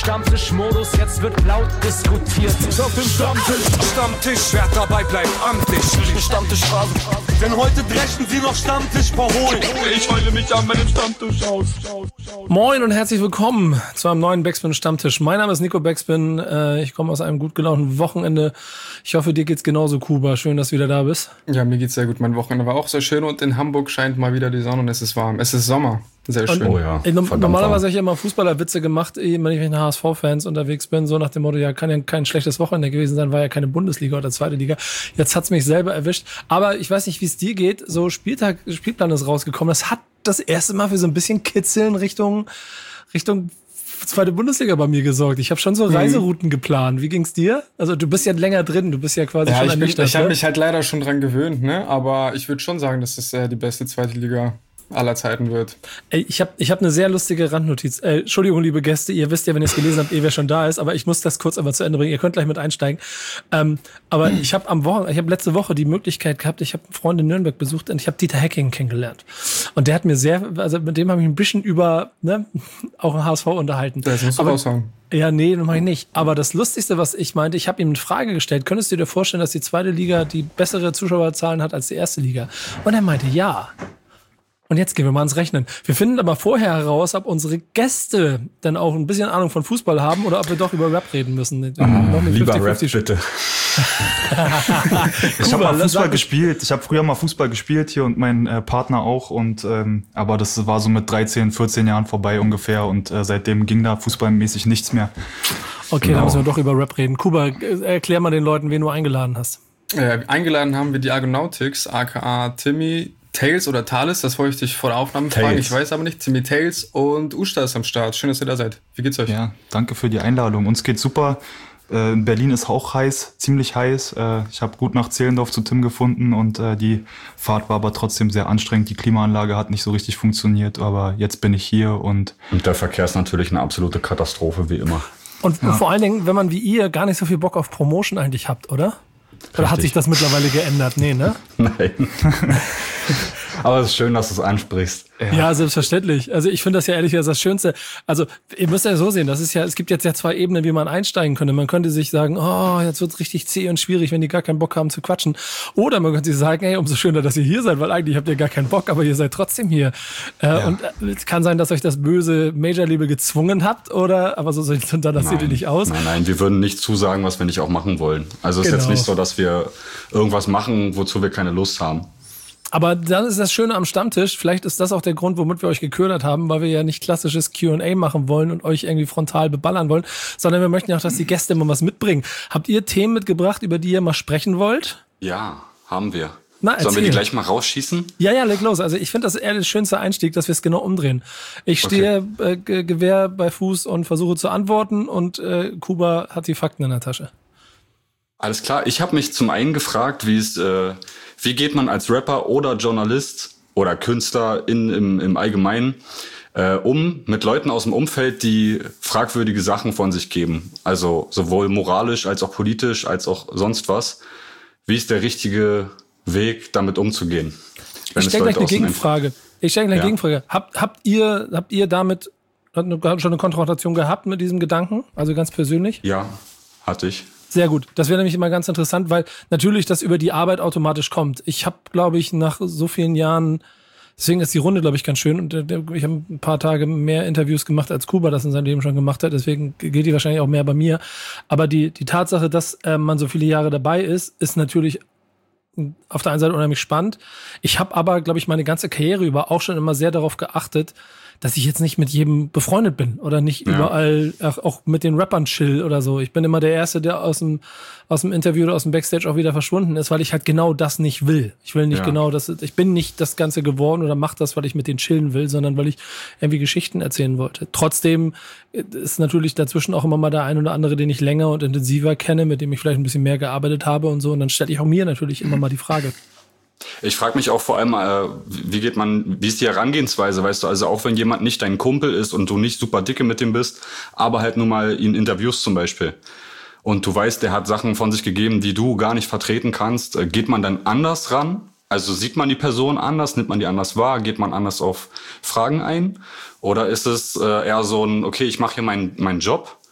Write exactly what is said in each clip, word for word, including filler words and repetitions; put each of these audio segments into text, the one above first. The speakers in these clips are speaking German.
Stammtischmodus, jetzt wird laut diskutiert. Auf dem Stammtisch, Stammtisch, wer dabei bleibt, amtlich. Stammtisch Phase. Denn heute dreschen sie noch Stammtisch verholen. Ich heule mich an meinem Stammtisch aus. Moin und herzlich willkommen zu einem neuen Backspin Stammtisch. Mein Name ist Nico Backspin. Ich komme aus einem gut gelaunten Wochenende. Ich hoffe, dir geht's genauso, Kuba. Schön, dass du wieder da bist. Ja, mir geht's sehr gut. Mein Wochenende war auch sehr schön und in Hamburg scheint mal wieder die Sonne und es ist warm. Es ist Sommer. Sehr schön. Und, oh ja, normalerweise habe ich immer Fußballerwitze gemacht, wenn ich mit H S V-Fans unterwegs bin, so nach dem Motto, ja, kann ja kein schlechtes Wochenende gewesen sein, war ja keine Bundesliga oder zweite Liga. Jetzt hat's mich selber erwischt. Aber ich weiß nicht, wie es dir geht. So Spieltag, Spielplan ist rausgekommen. Das hat das erste Mal für so ein bisschen Kitzeln Richtung, Richtung zweite Bundesliga bei mir gesorgt. Ich habe schon so Reiserouten mhm. geplant. Wie ging's dir? Also du bist ja länger drin, du bist ja quasi ja, schon ich bin, ernüchtert. Ich habe mich halt leider schon dran gewöhnt, ne? Aber ich würde schon sagen, dass das äh, die beste zweite Liga aller Zeiten wird. Ey, ich habe ich hab eine sehr lustige Randnotiz. Äh, Entschuldigung, liebe Gäste, ihr wisst ja, wenn ihr es gelesen habt, eh wer schon da ist, aber ich muss das kurz einmal zu Ende bringen. Ihr könnt gleich mit einsteigen. Ähm, aber ich habe am Wochen, ich habe letzte Woche die Möglichkeit gehabt, ich habe einen Freund in Nürnberg besucht und ich habe Dieter Hecking kennengelernt. Und der hat mir sehr, also mit dem habe ich ein bisschen über, ne, auch ein H S V unterhalten. Das musst du aber, raushauen. Ja, nee, das mache ich nicht. Aber das Lustigste, was ich meinte, ich habe ihm eine Frage gestellt. Könntest du dir vorstellen, dass die zweite Liga die bessere Zuschauerzahlen hat als die erste Liga? Und er meinte, ja. Und jetzt gehen wir mal ans Rechnen. Wir finden aber vorher heraus, ob unsere Gäste dann auch ein bisschen Ahnung von Fußball haben oder ob wir doch über Rap reden müssen. Oh, lieber Rap, bitte. Ich habe mal Fußball gespielt. Ich habe früher mal Fußball gespielt hier und mein äh, Partner auch. Und ähm, aber das war so mit dreizehn, vierzehn Jahren vorbei ungefähr. Und äh, seitdem ging da fußballmäßig nichts mehr. Okay, genau. Dann müssen wir doch über Rap reden. Kuba, erklär mal den Leuten, wen du eingeladen hast. Äh, eingeladen haben wir die Argonautics, aka Timmy, Tails oder Thales, das wollte ich dich vor der Aufnahme Tails. fragen. Ich weiß aber nicht. Timmy Tails und Usta ist am Start. Schön, dass ihr da seid. Wie geht's euch? Ja, danke für die Einladung. Uns geht's super. Äh, in Berlin ist auch heiß, ziemlich heiß. Äh, ich habe gut nach Zehlendorf zu Tim gefunden und äh, die Fahrt war aber trotzdem sehr anstrengend. Die Klimaanlage hat nicht so richtig funktioniert, aber jetzt bin ich hier und... Und der Verkehr ist natürlich eine absolute Katastrophe, wie immer. Und ja. vor allen Dingen, wenn man wie ihr gar nicht so viel Bock auf Promotion eigentlich habt, oder? Oder Richtig. Hat sich das mittlerweile geändert? Nee, ne? Nein. Aber es ist schön, dass du es ansprichst. Ja. ja, selbstverständlich. Also ich finde das ja ehrlich gesagt das Schönste. Also ihr müsst ja so sehen, das ist ja, es gibt jetzt ja zwei Ebenen, wie man einsteigen könnte. Man könnte sich sagen, oh, jetzt wird's richtig zäh und schwierig, wenn die gar keinen Bock haben zu quatschen. Oder man könnte sich sagen, hey, umso schöner, dass ihr hier seid, weil eigentlich habt ihr gar keinen Bock, aber ihr seid trotzdem hier. Äh, ja. Und es kann sein, dass euch das böse Major-Label gezwungen habt, oder, aber so dann das seht ihr nicht aus. Nein, nein, wir würden nicht zusagen, was wir nicht auch machen wollen. Also es genau. ist jetzt nicht so, dass wir irgendwas machen, wozu wir keine Lust haben. Aber dann ist das Schöne am Stammtisch, vielleicht ist das auch der Grund, womit wir euch geködert haben, weil wir ja nicht klassisches Q und A machen wollen und euch irgendwie frontal beballern wollen, sondern wir möchten ja auch, dass die Gäste immer was mitbringen. Habt ihr Themen mitgebracht, über die ihr mal sprechen wollt? Ja, haben wir. Na, Sollen wir die gleich mal rausschießen? Ja, ja, leg los. Also ich finde das eher der schönste Einstieg, dass wir es genau umdrehen. Ich stehe okay. äh, Gewehr bei Fuß und versuche zu antworten und äh, Kuba hat die Fakten in der Tasche. Alles klar. Ich habe mich zum einen gefragt, wie es, äh, wie geht man als Rapper oder Journalist oder Künstler in, im, im Allgemeinen äh, um mit Leuten aus dem Umfeld, die fragwürdige Sachen von sich geben. Also sowohl moralisch als auch politisch als auch sonst was. Wie ist der richtige Weg, damit umzugehen? Ich stelle gleich eine Gegenfrage. Ich stelle gleich eine ja. Gegenfrage. Habt, habt ihr, habt ihr damit schon eine Konfrontation gehabt mit diesem Gedanken? Also ganz persönlich? Ja, hatte ich. Sehr gut. Das wäre nämlich immer ganz interessant, weil natürlich das über die Arbeit automatisch kommt. Ich habe, glaube ich, nach so vielen Jahren, deswegen ist die Runde, glaube ich, ganz schön. Und ich habe ein paar Tage mehr Interviews gemacht, als Kuba das in seinem Leben schon gemacht hat. Deswegen geht die wahrscheinlich auch mehr bei mir. Aber die, die Tatsache, dass äh, man so viele Jahre dabei ist, ist natürlich auf der einen Seite unheimlich spannend. Ich habe aber, glaube ich, meine ganze Karriere über auch schon immer sehr darauf geachtet, dass ich jetzt nicht mit jedem befreundet bin oder nicht ja. überall auch, auch mit den Rappern chill oder so. Ich bin immer der Erste, der aus dem aus dem Interview oder aus dem Backstage auch wieder verschwunden ist, weil ich halt genau das nicht will. Ich will nicht ja. genau das, ich bin nicht das Ganze geworden oder mach das, weil ich mit denen chillen will, sondern weil ich irgendwie Geschichten erzählen wollte. Trotzdem ist natürlich dazwischen auch immer mal der ein oder andere, den ich länger und intensiver kenne, mit dem ich vielleicht ein bisschen mehr gearbeitet habe und so. Und dann stelle ich auch mir natürlich immer mal die Frage. Ich frage mich auch vor allem, äh, wie geht man, wie ist die Herangehensweise, weißt du, also auch wenn jemand nicht dein Kumpel ist und du nicht super dicke mit dem bist, aber halt nur mal ihn interviewst zum Beispiel und du weißt, der hat Sachen von sich gegeben, die du gar nicht vertreten kannst, äh, geht man dann anders ran? Also sieht man die Person anders, nimmt man die anders wahr, geht man anders auf Fragen ein? Oder ist es äh, eher so ein, okay, ich mache hier meinen meinen Job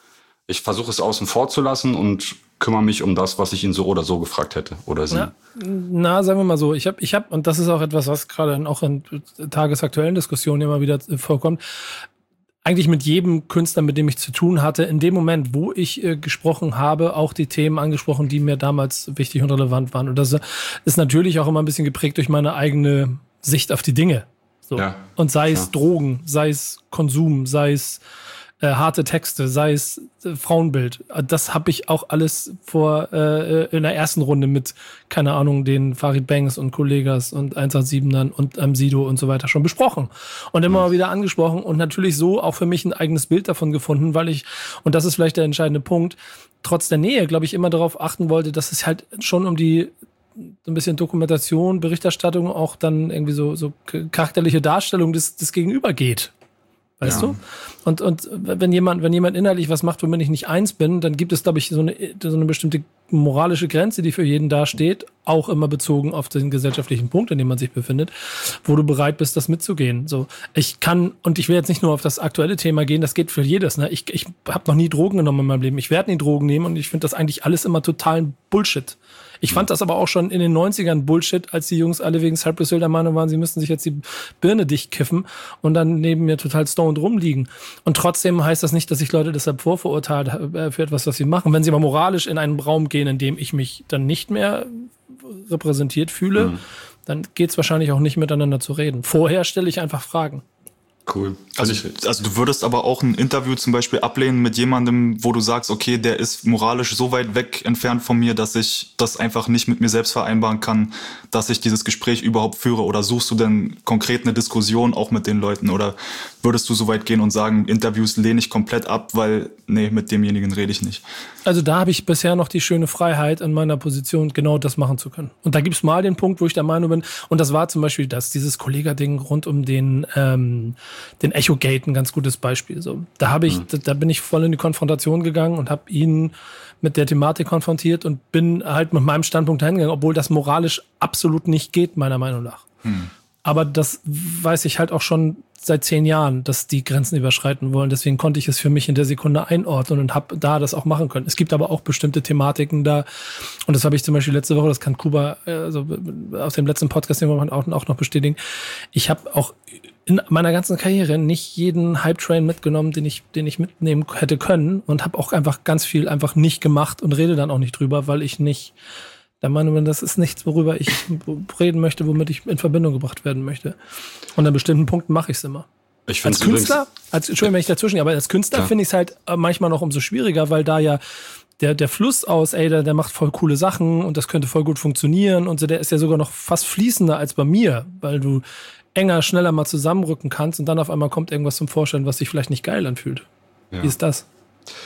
Ich versuche es außen vor zu lassen und kümmere mich um das, was ich ihn so oder so gefragt hätte oder sie. Na, na sagen wir mal so, ich habe, ich hab, und das ist auch etwas, was gerade auch in tagesaktuellen Diskussionen immer wieder vorkommt, eigentlich mit jedem Künstler, mit dem ich zu tun hatte, in dem Moment, wo ich äh, gesprochen habe, auch die Themen angesprochen, die mir damals wichtig und relevant waren. Und das ist natürlich auch immer ein bisschen geprägt durch meine eigene Sicht auf die Dinge. So. Ja, und sei es ja. Drogen, sei es Konsum, sei es äh, harte Texte, sei es äh, Frauenbild. Das habe ich auch alles vor äh, in der ersten Runde mit, keine Ahnung, den Farid Bangs und Kollegas und hundertsiebenern und ähm, Sido und so weiter schon besprochen. Und immer mhm. mal wieder angesprochen und natürlich so auch für mich ein eigenes Bild davon gefunden, weil ich, und das ist vielleicht der entscheidende Punkt, trotz der Nähe, glaube ich, immer darauf achten wollte, dass es halt schon um die so ein bisschen Dokumentation, Berichterstattung, auch dann irgendwie so, so charakterliche Darstellung des, des Gegenüber geht. Weißt ja. du? Und, und wenn jemand, wenn jemand inhaltlich was macht, womit ich nicht eins bin, dann gibt es, glaube ich, so eine, so eine bestimmte moralische Grenze, die für jeden dasteht, auch immer bezogen auf den gesellschaftlichen Punkt, in dem man sich befindet, wo du bereit bist, das mitzugehen. So, ich kann, und ich will jetzt nicht nur auf das aktuelle Thema gehen, das geht für jedes. Ne? Ich, ich habe noch nie Drogen genommen in meinem Leben. Ich werde nie Drogen nehmen und ich finde das eigentlich alles immer totalen Bullshit. Ich fand das aber auch schon in den neunzigern Bullshit, als die Jungs alle wegen Cypress Hill der Meinung waren, sie müssten sich jetzt die Birne dicht kiffen und dann neben mir total stoned rumliegen. Und trotzdem heißt das nicht, dass ich Leute deshalb vorverurteilt habe für etwas, was sie machen. Wenn sie aber moralisch in einen Raum gehen, in dem ich mich dann nicht mehr repräsentiert fühle, mhm. dann geht's wahrscheinlich auch nicht miteinander zu reden. Vorher stelle ich einfach Fragen. Cool. Also, also du würdest aber auch ein Interview zum Beispiel ablehnen mit jemandem, wo du sagst, okay, der ist moralisch so weit weg entfernt von mir, dass ich das einfach nicht mit mir selbst vereinbaren kann, dass ich dieses Gespräch überhaupt führe? Oder suchst du denn konkret eine Diskussion auch mit den Leuten? Oder würdest du so weit gehen und sagen, Interviews lehne ich komplett ab, weil, nee, mit demjenigen rede ich nicht? Also da habe ich bisher noch die schöne Freiheit, in meiner Position genau das machen zu können. Und da gibt es mal den Punkt, wo ich der Meinung bin, und das war zum Beispiel das, dieses Kollega-Ding rund um den ähm, den Echo-Gate, ein ganz gutes Beispiel. So, da habe ich, mhm. da, da bin ich voll in die Konfrontation gegangen und habe ihn mit der Thematik konfrontiert und bin halt mit meinem Standpunkt hingegangen, obwohl das moralisch absolut nicht geht, meiner Meinung nach. Mhm. Aber das weiß ich halt auch schon seit zehn Jahren, dass die Grenzen überschreiten wollen. Deswegen konnte ich es für mich in der Sekunde einordnen und habe da das auch machen können. Es gibt aber auch bestimmte Thematiken da. Und das habe ich zum Beispiel letzte Woche, das kann Kuba also aus dem letzten Podcast den wir auch, auch noch bestätigen. Ich habe auch in meiner ganzen Karriere nicht jeden Hype-Train mitgenommen, den ich, den ich mitnehmen hätte können und habe auch einfach ganz viel einfach nicht gemacht und rede dann auch nicht drüber, weil ich nicht der Meinung bin, das ist nichts, worüber ich reden möchte, womit ich in Verbindung gebracht werden möchte. Und an bestimmten Punkten mache ich es immer. Ich als Künstler, als, Entschuldigung, wenn ich dazwischen, aber als Künstler ja. finde ich es halt manchmal noch umso schwieriger, weil da ja der, der Fluss aus, ey, der, der macht voll coole Sachen und das könnte voll gut funktionieren und so, der ist ja sogar noch fast fließender als bei mir, weil du enger, schneller mal zusammenrücken kannst und dann auf einmal kommt irgendwas zum Vorschein, was sich vielleicht nicht geil anfühlt. Ja. Wie ist das?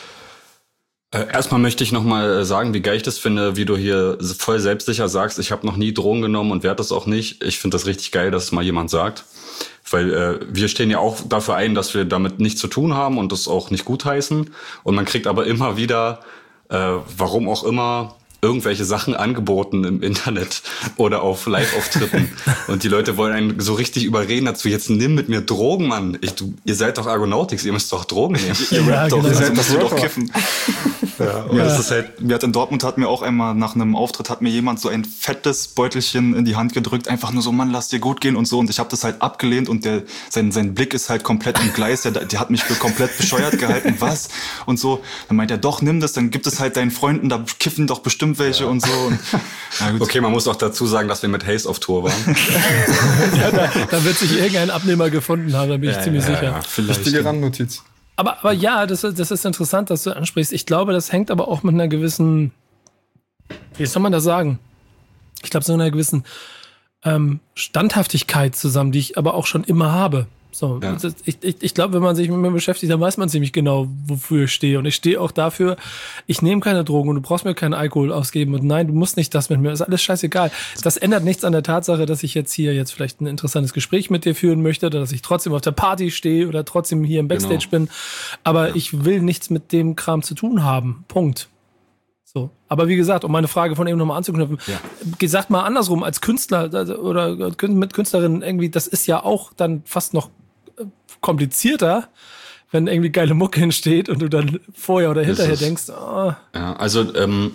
Äh, erstmal möchte ich nochmal sagen, wie geil ich das finde, wie du hier voll selbstsicher sagst, ich habe noch nie Drogen genommen und werde das auch nicht. Ich finde das richtig geil, dass es mal jemand sagt. Weil äh, wir stehen ja auch dafür ein, dass wir damit nichts zu tun haben und das auch nicht gutheißen. Und man kriegt aber immer wieder, äh, warum auch immer, irgendwelche Sachen angeboten im Internet oder auf Live-Auftritten. Und die Leute wollen einen so richtig überreden dazu, jetzt nimm mit mir Drogen, Mann. Ich, du, ihr seid doch Argonautics, ihr müsst doch Drogen nehmen. ihr ja, rappt doch, genau. ihr seid also doch kiffen. Ja, und ja. das ist halt, mir hat in Dortmund hat mir auch einmal nach einem Auftritt hat mir jemand so ein fettes Beutelchen in die Hand gedrückt, einfach nur so, Mann, lass dir gut gehen und so. Und ich habe das halt abgelehnt und der sein sein Blick ist halt komplett im Gleis. Der, der hat mich für komplett bescheuert gehalten. Was? Und so. Dann meint er, doch, nimm das, dann gibt es halt deinen Freunden, da kiffen doch bestimmt welche ja. und so. Und, na gut. Okay, man muss auch dazu sagen, dass wir mit Haze auf Tour waren. ja, da, da wird sich irgendein Abnehmer gefunden haben, da bin ich ja, ziemlich ja, sicher. Ja, vielleicht. Wichtige Randnotiz. Aber, aber ja, das, das ist interessant, dass du ansprichst. Ich glaube, das hängt aber auch mit einer gewissen, wie soll man das sagen? Ich glaube, so einer gewissen ähm, Standhaftigkeit zusammen, die ich aber auch schon immer habe. So, ja. ich, ich, ich glaube, wenn man sich mit mir beschäftigt, dann weiß man ziemlich genau, wofür ich stehe. Und ich stehe auch dafür, ich nehme keine Drogen und du brauchst mir keinen Alkohol ausgeben. Und nein, du musst nicht das mit mir. Das ist alles scheißegal. Das ändert nichts an der Tatsache, dass ich jetzt hier jetzt vielleicht ein interessantes Gespräch mit dir führen möchte oder dass ich trotzdem auf der Party stehe oder trotzdem hier im Backstage genau. bin. Aber ja. ich will nichts mit dem Kram zu tun haben. Punkt. So. Aber wie gesagt, um meine Frage von eben nochmal anzuknüpfen, ja. gesagt mal andersrum, als Künstler oder mit Künstlerin irgendwie, das ist ja auch dann fast noch komplizierter, wenn irgendwie geile Mucke entsteht und du dann vorher oder hinterher denkst, oh. Ja, also ähm,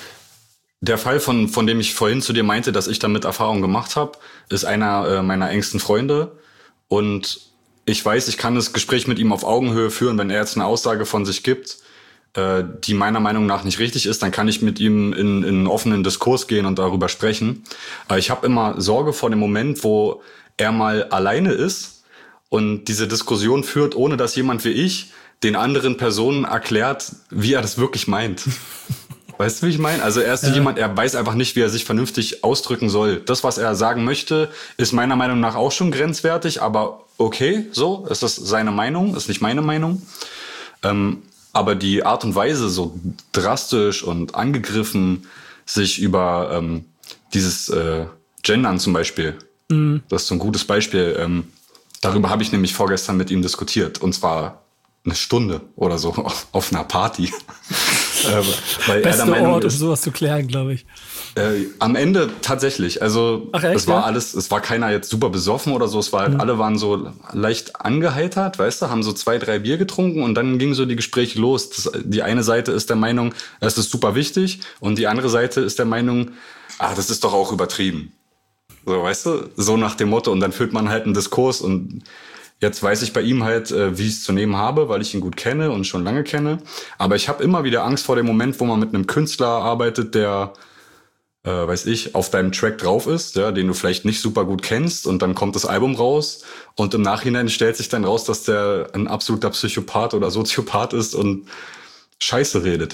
der Fall, von von dem ich vorhin zu dir meinte, dass ich damit Erfahrung gemacht habe, ist einer äh, meiner engsten Freunde. Und ich weiß, ich kann das Gespräch mit ihm auf Augenhöhe führen, wenn er jetzt eine Aussage von sich gibt, äh, die meiner Meinung nach nicht richtig ist, dann kann ich mit ihm in, in einen offenen Diskurs gehen und darüber sprechen. Aber ich habe immer Sorge vor dem Moment, wo er mal alleine ist und diese Diskussion führt, ohne dass jemand wie ich den anderen Personen erklärt, wie er das wirklich meint. Weißt du, wie ich meine? Also er ist ja. jemand, er weiß einfach nicht, wie er sich vernünftig ausdrücken soll. Das, was er sagen möchte, ist meiner Meinung nach auch schon grenzwertig, aber okay, so, es ist seine Meinung, ist nicht meine Meinung. Ähm, aber die Art und Weise, so drastisch und angegriffen sich über ähm, dieses äh, Gendern zum Beispiel, mhm. das ist so ein gutes Beispiel. Ähm, darüber habe ich nämlich vorgestern mit ihm diskutiert, und zwar eine Stunde oder so auf einer Party. äh, weil Beste er der Meinung Ort, um ist, sowas zu klären, glaube ich. Äh, am Ende tatsächlich. Also Ach, echt, es war ja? alles, es war keiner jetzt super besoffen oder so. Es war halt, mhm. alle waren so leicht angeheitert, weißt du, haben so zwei, drei Bier getrunken und dann gingen so die Gespräche los. Das, die eine Seite ist der Meinung, es ist super wichtig, und die andere Seite ist der Meinung, ah, das ist doch auch übertrieben. So, weißt du, so nach dem Motto, und dann führt man halt einen Diskurs, und jetzt weiß ich bei ihm halt, äh, wie ich es zu nehmen habe, weil ich ihn gut kenne und schon lange kenne. Aber ich habe immer wieder Angst vor dem Moment, wo man mit einem Künstler arbeitet, der, äh, weiß ich, auf deinem Track drauf ist, ja, den du vielleicht nicht super gut kennst, und dann kommt das Album raus und im Nachhinein stellt sich dann raus, dass der ein absoluter Psychopath oder Soziopath ist und Scheiße redet.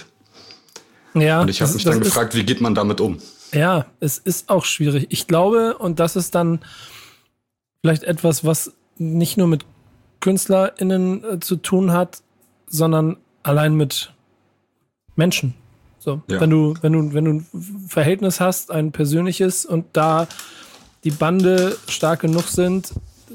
Ja, und ich habe mich dann gefragt, wie geht man damit um? Ja, es ist auch schwierig. Ich glaube, und das ist dann vielleicht etwas, was nicht nur mit KünstlerInnen äh, zu tun hat, sondern allein mit Menschen. So, ja. wenn du, wenn du, wenn du ein Verhältnis hast, ein persönliches, und da die Bande stark genug sind,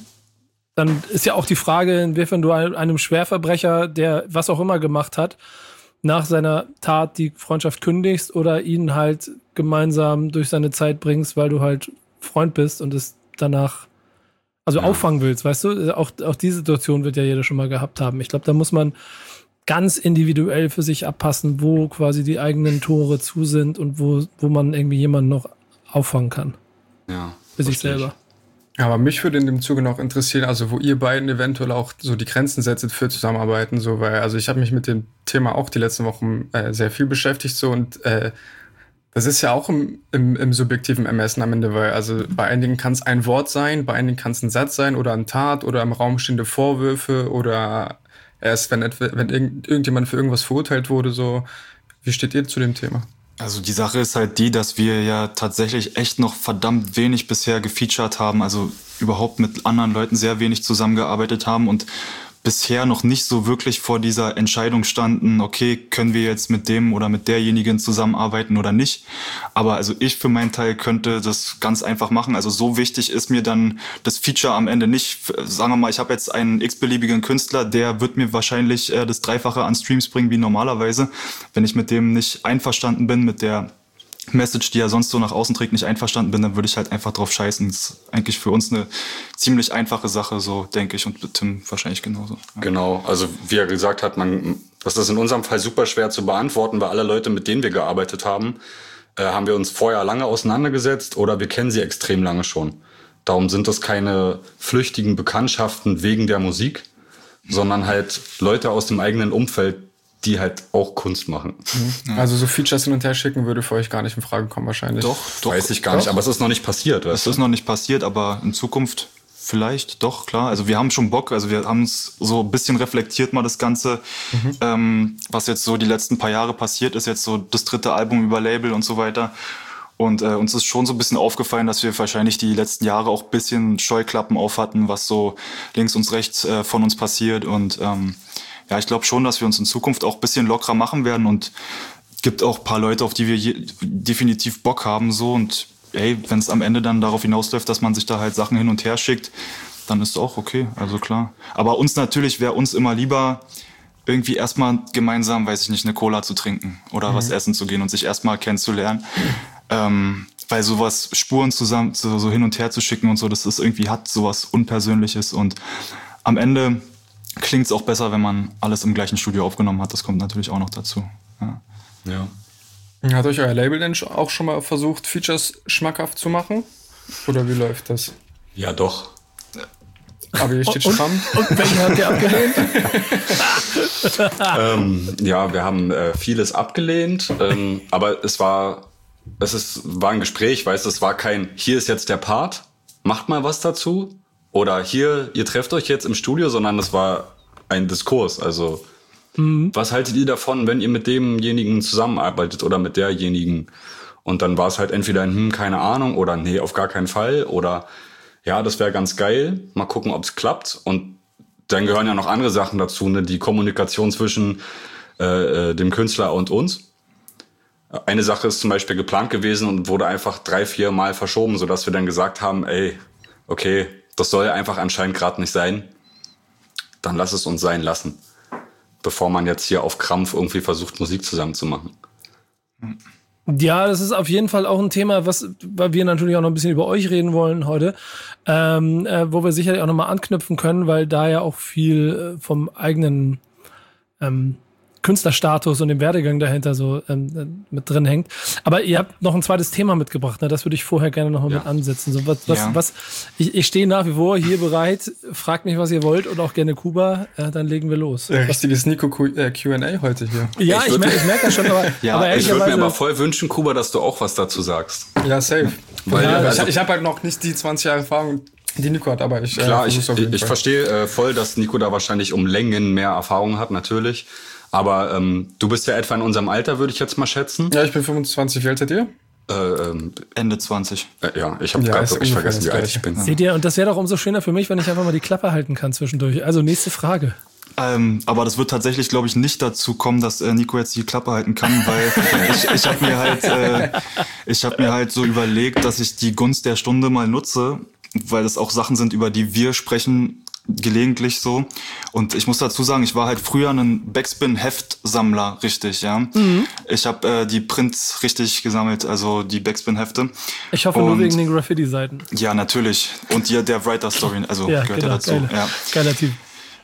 dann ist ja auch die Frage, inwiefern du einem Schwerverbrecher, der was auch immer gemacht hat, nach seiner Tat die Freundschaft kündigst oder ihn halt gemeinsam durch seine Zeit bringst, weil du halt Freund bist und es danach also ja. auffangen willst, weißt du? Auch, auch die Situation wird ja jeder schon mal gehabt haben. Ich glaube, da muss man ganz individuell für sich abpassen, wo quasi die eigenen Tore zu sind und wo, wo man irgendwie jemanden noch auffangen kann. Ja. Für sich selber. Aber mich würde in dem Zuge noch interessieren, also wo ihr beiden eventuell auch so die Grenzen setzt für Zusammenarbeiten, so, weil, also ich habe mich mit dem Thema auch die letzten Wochen äh, sehr viel beschäftigt, so, und äh, das ist ja auch im, im, im subjektiven Ermessen am Ende, weil also bei einigen kann es ein Wort sein, bei einigen kann es ein Satz sein oder eine Tat oder im Raum stehende Vorwürfe oder erst, wenn, wenn irgend, irgendjemand für irgendwas verurteilt wurde, so. Wie steht ihr zu dem Thema? Also die Sache ist halt die, dass wir ja tatsächlich echt noch verdammt wenig bisher gefeatured haben, also überhaupt mit anderen Leuten sehr wenig zusammengearbeitet haben und bisher noch nicht so wirklich vor dieser Entscheidung standen, okay, können wir jetzt mit dem oder mit derjenigen zusammenarbeiten oder nicht. Aber also ich für meinen Teil könnte das ganz einfach machen. Also so wichtig ist mir dann das Feature am Ende nicht. Sagen wir mal, ich habe jetzt einen x-beliebigen Künstler, der wird mir wahrscheinlich äh, das Dreifache an Streams bringen wie normalerweise. Wenn ich mit dem nicht einverstanden bin, mit der Message, die er sonst so nach außen trägt, nicht einverstanden bin, dann würde ich halt einfach drauf scheißen. Das ist eigentlich für uns eine ziemlich einfache Sache, so denke ich, und mit Tim wahrscheinlich genauso. Ja. Genau, also wie er gesagt hat, man, das ist in unserem Fall super schwer zu beantworten, weil alle Leute, mit denen wir gearbeitet haben, äh, haben wir uns vorher lange auseinandergesetzt oder wir kennen sie extrem lange schon. Darum sind das keine flüchtigen Bekanntschaften wegen der Musik, sondern halt Leute aus dem eigenen Umfeld, die halt auch Kunst machen. Mhm. Also so Features hin und her schicken würde für euch gar nicht in Frage kommen wahrscheinlich. Doch, doch. Weiß ich gar doch. nicht, aber es ist noch nicht passiert. Es ist noch nicht passiert, aber in Zukunft vielleicht doch, klar. Also wir haben schon Bock, also wir haben es so ein bisschen reflektiert mal das Ganze, mhm. ähm, was jetzt so die letzten paar Jahre passiert ist, jetzt so das dritte Album über Label und so weiter. Und äh, uns ist schon so ein bisschen aufgefallen, dass wir wahrscheinlich die letzten Jahre auch ein bisschen Scheuklappen auf hatten, was so links und rechts äh, von uns passiert. Und ähm, ja, ich glaube schon, dass wir uns in Zukunft auch ein bisschen lockerer machen werden, und es gibt auch ein paar Leute, auf die wir je, definitiv Bock haben, so, und ey, wenn es am Ende dann darauf hinausläuft, dass man sich da halt Sachen hin und her schickt, dann ist es auch okay, also klar. Aber uns natürlich, wäre uns immer lieber, irgendwie erstmal gemeinsam, weiß ich nicht, eine Cola zu trinken oder mhm. was essen zu gehen und sich erstmal kennenzulernen. Mhm. Ähm, weil sowas, Spuren zusammen, so, so hin und her zu schicken und so, das ist irgendwie, hat sowas Unpersönliches, und am Ende klingt es auch besser, wenn man alles im gleichen Studio aufgenommen hat. Das kommt natürlich auch noch dazu. Ja. Ja. Hat euch euer Label denn auch schon mal versucht, Features schmackhaft zu machen? Oder wie läuft das? Ja, doch. Aber hier steht Schramm. Und, und welchen habt ihr abgelehnt? ähm, ja, wir haben äh, vieles abgelehnt, ähm, aber es war, es ist, war ein Gespräch, weißt du, es war kein, hier ist jetzt der Part, macht mal was dazu, oder hier, ihr trefft euch jetzt im Studio, sondern es war ein Diskurs, also mhm. was haltet ihr davon, wenn ihr mit demjenigen zusammenarbeitet oder mit derjenigen? Und dann war es halt entweder ein, hm, keine Ahnung, oder nee, auf gar keinen Fall, oder ja, das wäre ganz geil. Mal gucken, ob es klappt. Und dann gehören ja noch andere Sachen dazu, ne? Die Kommunikation zwischen äh, dem Künstler und uns. Eine Sache ist zum Beispiel geplant gewesen und wurde einfach drei, vier Mal verschoben, sodass wir dann gesagt haben, ey, okay, das soll einfach anscheinend gerade nicht sein. Dann lass es uns sein lassen. Bevor man jetzt hier auf Krampf irgendwie versucht, Musik zusammen zu machen. Ja, das ist auf jeden Fall auch ein Thema, was, weil wir natürlich auch noch ein bisschen über euch reden wollen heute, ähm, äh, wo wir sicherlich auch nochmal anknüpfen können, weil da ja auch viel äh, vom eigenen ähm, Künstlerstatus und dem Werdegang dahinter so ähm, mit drin hängt. Aber ihr habt noch ein zweites Thema mitgebracht, ne? Das würde ich vorher gerne nochmal ja. mit ansetzen. So, was, was, Ja. was, ich, ich stehe nach wie vor hier bereit, fragt mich, was ihr wollt und auch gerne Kuba, äh, dann legen wir los. Ja, richtiges Nico Q and A heute hier. Ja, Ich ich, würd- merke ich merk das schon, aber, Ja, aber Ich würde mir ehrlicherweise- aber voll wünschen, Kuba, dass du auch was dazu sagst. Ja, safe. Weil, ja, also- ich ich habe halt noch nicht die zwanzig Jahre Erfahrung, die Nico hat, aber ich Klar, äh, ich, versuch's auf jeden ich Fall. verstehe äh, voll, dass Nico da wahrscheinlich um Längen mehr Erfahrung hat, natürlich. Aber ähm, du bist ja etwa in unserem Alter, würde ich jetzt mal schätzen. Ja, ich bin fünfundzwanzig, wie alt seid ihr? Äh, ähm, Ende zwanzig. äh, ja, ich habe Ja, gerade ist wirklich ungefähr vergessen, wie das alt ich Gleiche. bin. Seht ihr, und das wäre doch umso schöner für mich, wenn ich einfach mal die Klappe halten kann zwischendurch. Also nächste Frage. Ähm, aber das wird tatsächlich, glaube ich, nicht dazu kommen, dass äh, Nico jetzt die Klappe halten kann, weil ich, ich habe mir halt, äh, ich habe mir halt so überlegt, dass ich die Gunst der Stunde mal nutze, weil das auch Sachen sind, über die wir sprechen, gelegentlich so. Und ich muss dazu sagen, ich war halt früher ein Backspin-Heftsammler, richtig, ja. Mhm. Ich habe äh, die Prints richtig gesammelt, also die Backspin-Hefte. Ich hoffe nur Und- wegen den Graffiti-Seiten. Ja, natürlich. Und die, der Writer-Story, also Ja, gehört genau, ja dazu. geile, Ja. geiler Typ.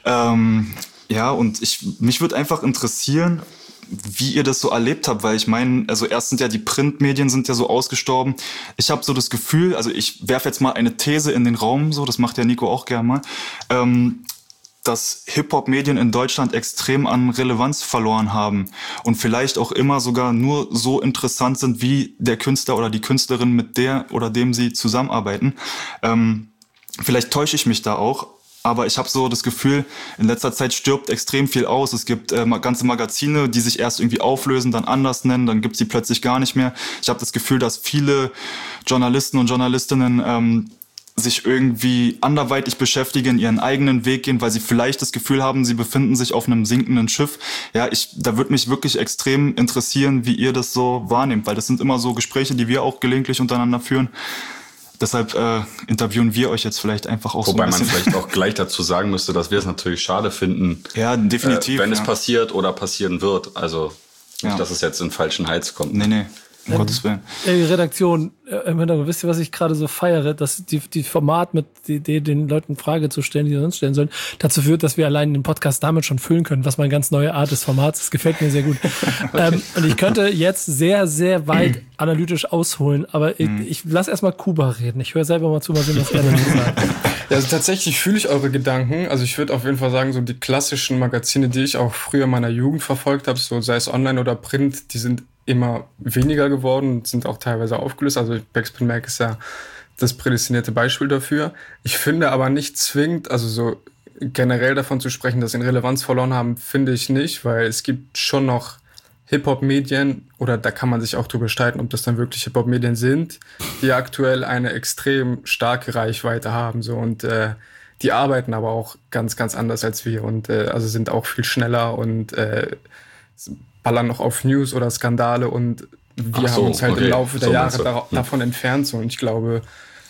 Ähm, ja, und ich, mich würde einfach interessieren, wie ihr das so erlebt habt, weil ich meine, also erst sind ja die Printmedien sind ja so ausgestorben. Ich habe so das Gefühl, also ich werfe jetzt mal eine These in den Raum, so, das macht ja Nico auch gerne mal, ähm, dass Hip-Hop-Medien in Deutschland extrem an Relevanz verloren haben und vielleicht auch immer sogar nur so interessant sind wie der Künstler oder die Künstlerin, mit der oder dem sie zusammenarbeiten. Ähm, vielleicht täusche ich mich da auch, aber ich habe so das Gefühl, in letzter Zeit stirbt extrem viel aus. Es gibt äh, ganze Magazine, die sich erst irgendwie auflösen, dann anders nennen, dann gibt's die plötzlich gar nicht mehr. Ich habe das Gefühl, dass viele Journalisten und Journalistinnen ähm, sich irgendwie anderweitig beschäftigen, ihren eigenen Weg gehen, weil sie vielleicht das Gefühl haben, sie befinden sich auf einem sinkenden Schiff. Ja, ich, da würde mich wirklich extrem interessieren, wie ihr das so wahrnehmt, weil das sind immer so Gespräche, die wir auch gelegentlich untereinander führen. Deshalb äh, interviewen wir euch jetzt vielleicht einfach auch Wobei so ein man bisschen. vielleicht auch gleich dazu sagen müsste, dass wir es natürlich schade finden, Ja, definitiv. äh, wenn ja. es passiert oder passieren wird. Also nicht, Ja. dass es jetzt in falschen Hals kommt. Nee, nee, um Gottes Willen. Ey, Redaktion, äh, im Hintergrund, wisst ihr, was ich gerade so feiere? Dass die, die Format mit die Idee, den Leuten Frage zu stellen, die sie sonst stellen sollen, dazu führt, dass wir allein den Podcast damit schon füllen können, was mal eine ganz neue Art des Formats ist. Das gefällt mir sehr gut. ähm, und ich könnte jetzt sehr, sehr weit analytisch ausholen, aber ich, ich lass erstmal Kuba reden. Ich höre selber mal zu, mal sehen, was er dazu sagt. Ja, also tatsächlich fühle ich eure Gedanken. Also ich würde auf jeden Fall sagen, so die klassischen Magazine, die ich auch früher in meiner Jugend verfolgt habe, so sei es online oder print, die sind immer weniger geworden und sind auch teilweise aufgelöst. Also Backspin Mag ist ja das prädestinierte Beispiel dafür. Ich finde aber nicht zwingend, also so generell davon zu sprechen, dass sie in Relevanz verloren haben, finde ich nicht, weil es gibt schon noch Hip-Hop-Medien, oder da kann man sich auch drüber streiten, ob das dann wirklich Hip-Hop-Medien sind, die aktuell eine extrem starke Reichweite haben, so, und äh, die arbeiten aber auch ganz, ganz anders als wir und äh, also sind auch viel schneller und äh, ballern noch auf News oder Skandale, und wir Ach so, haben uns halt okay. im Laufe der So Jahre meinst du. da, Hm. davon entfernt, so, und ich glaube,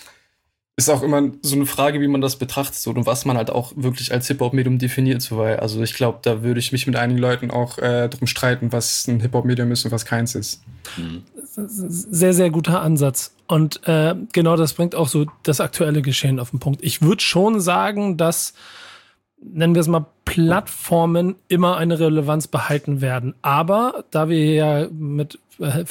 ist auch immer so eine Frage, wie man das betrachtet, so, und was man halt auch wirklich als Hip-Hop-Medium definiert, so, weil, also ich glaube, da würde ich mich mit einigen Leuten auch äh, drum streiten, was ein Hip-Hop-Medium ist und was keins ist. Sehr, sehr guter Ansatz. Und äh, genau das bringt auch so das aktuelle Geschehen auf den Punkt. Ich würde schon sagen, dass nennen wir es mal, Plattformen immer eine Relevanz behalten werden. Aber da wir ja mit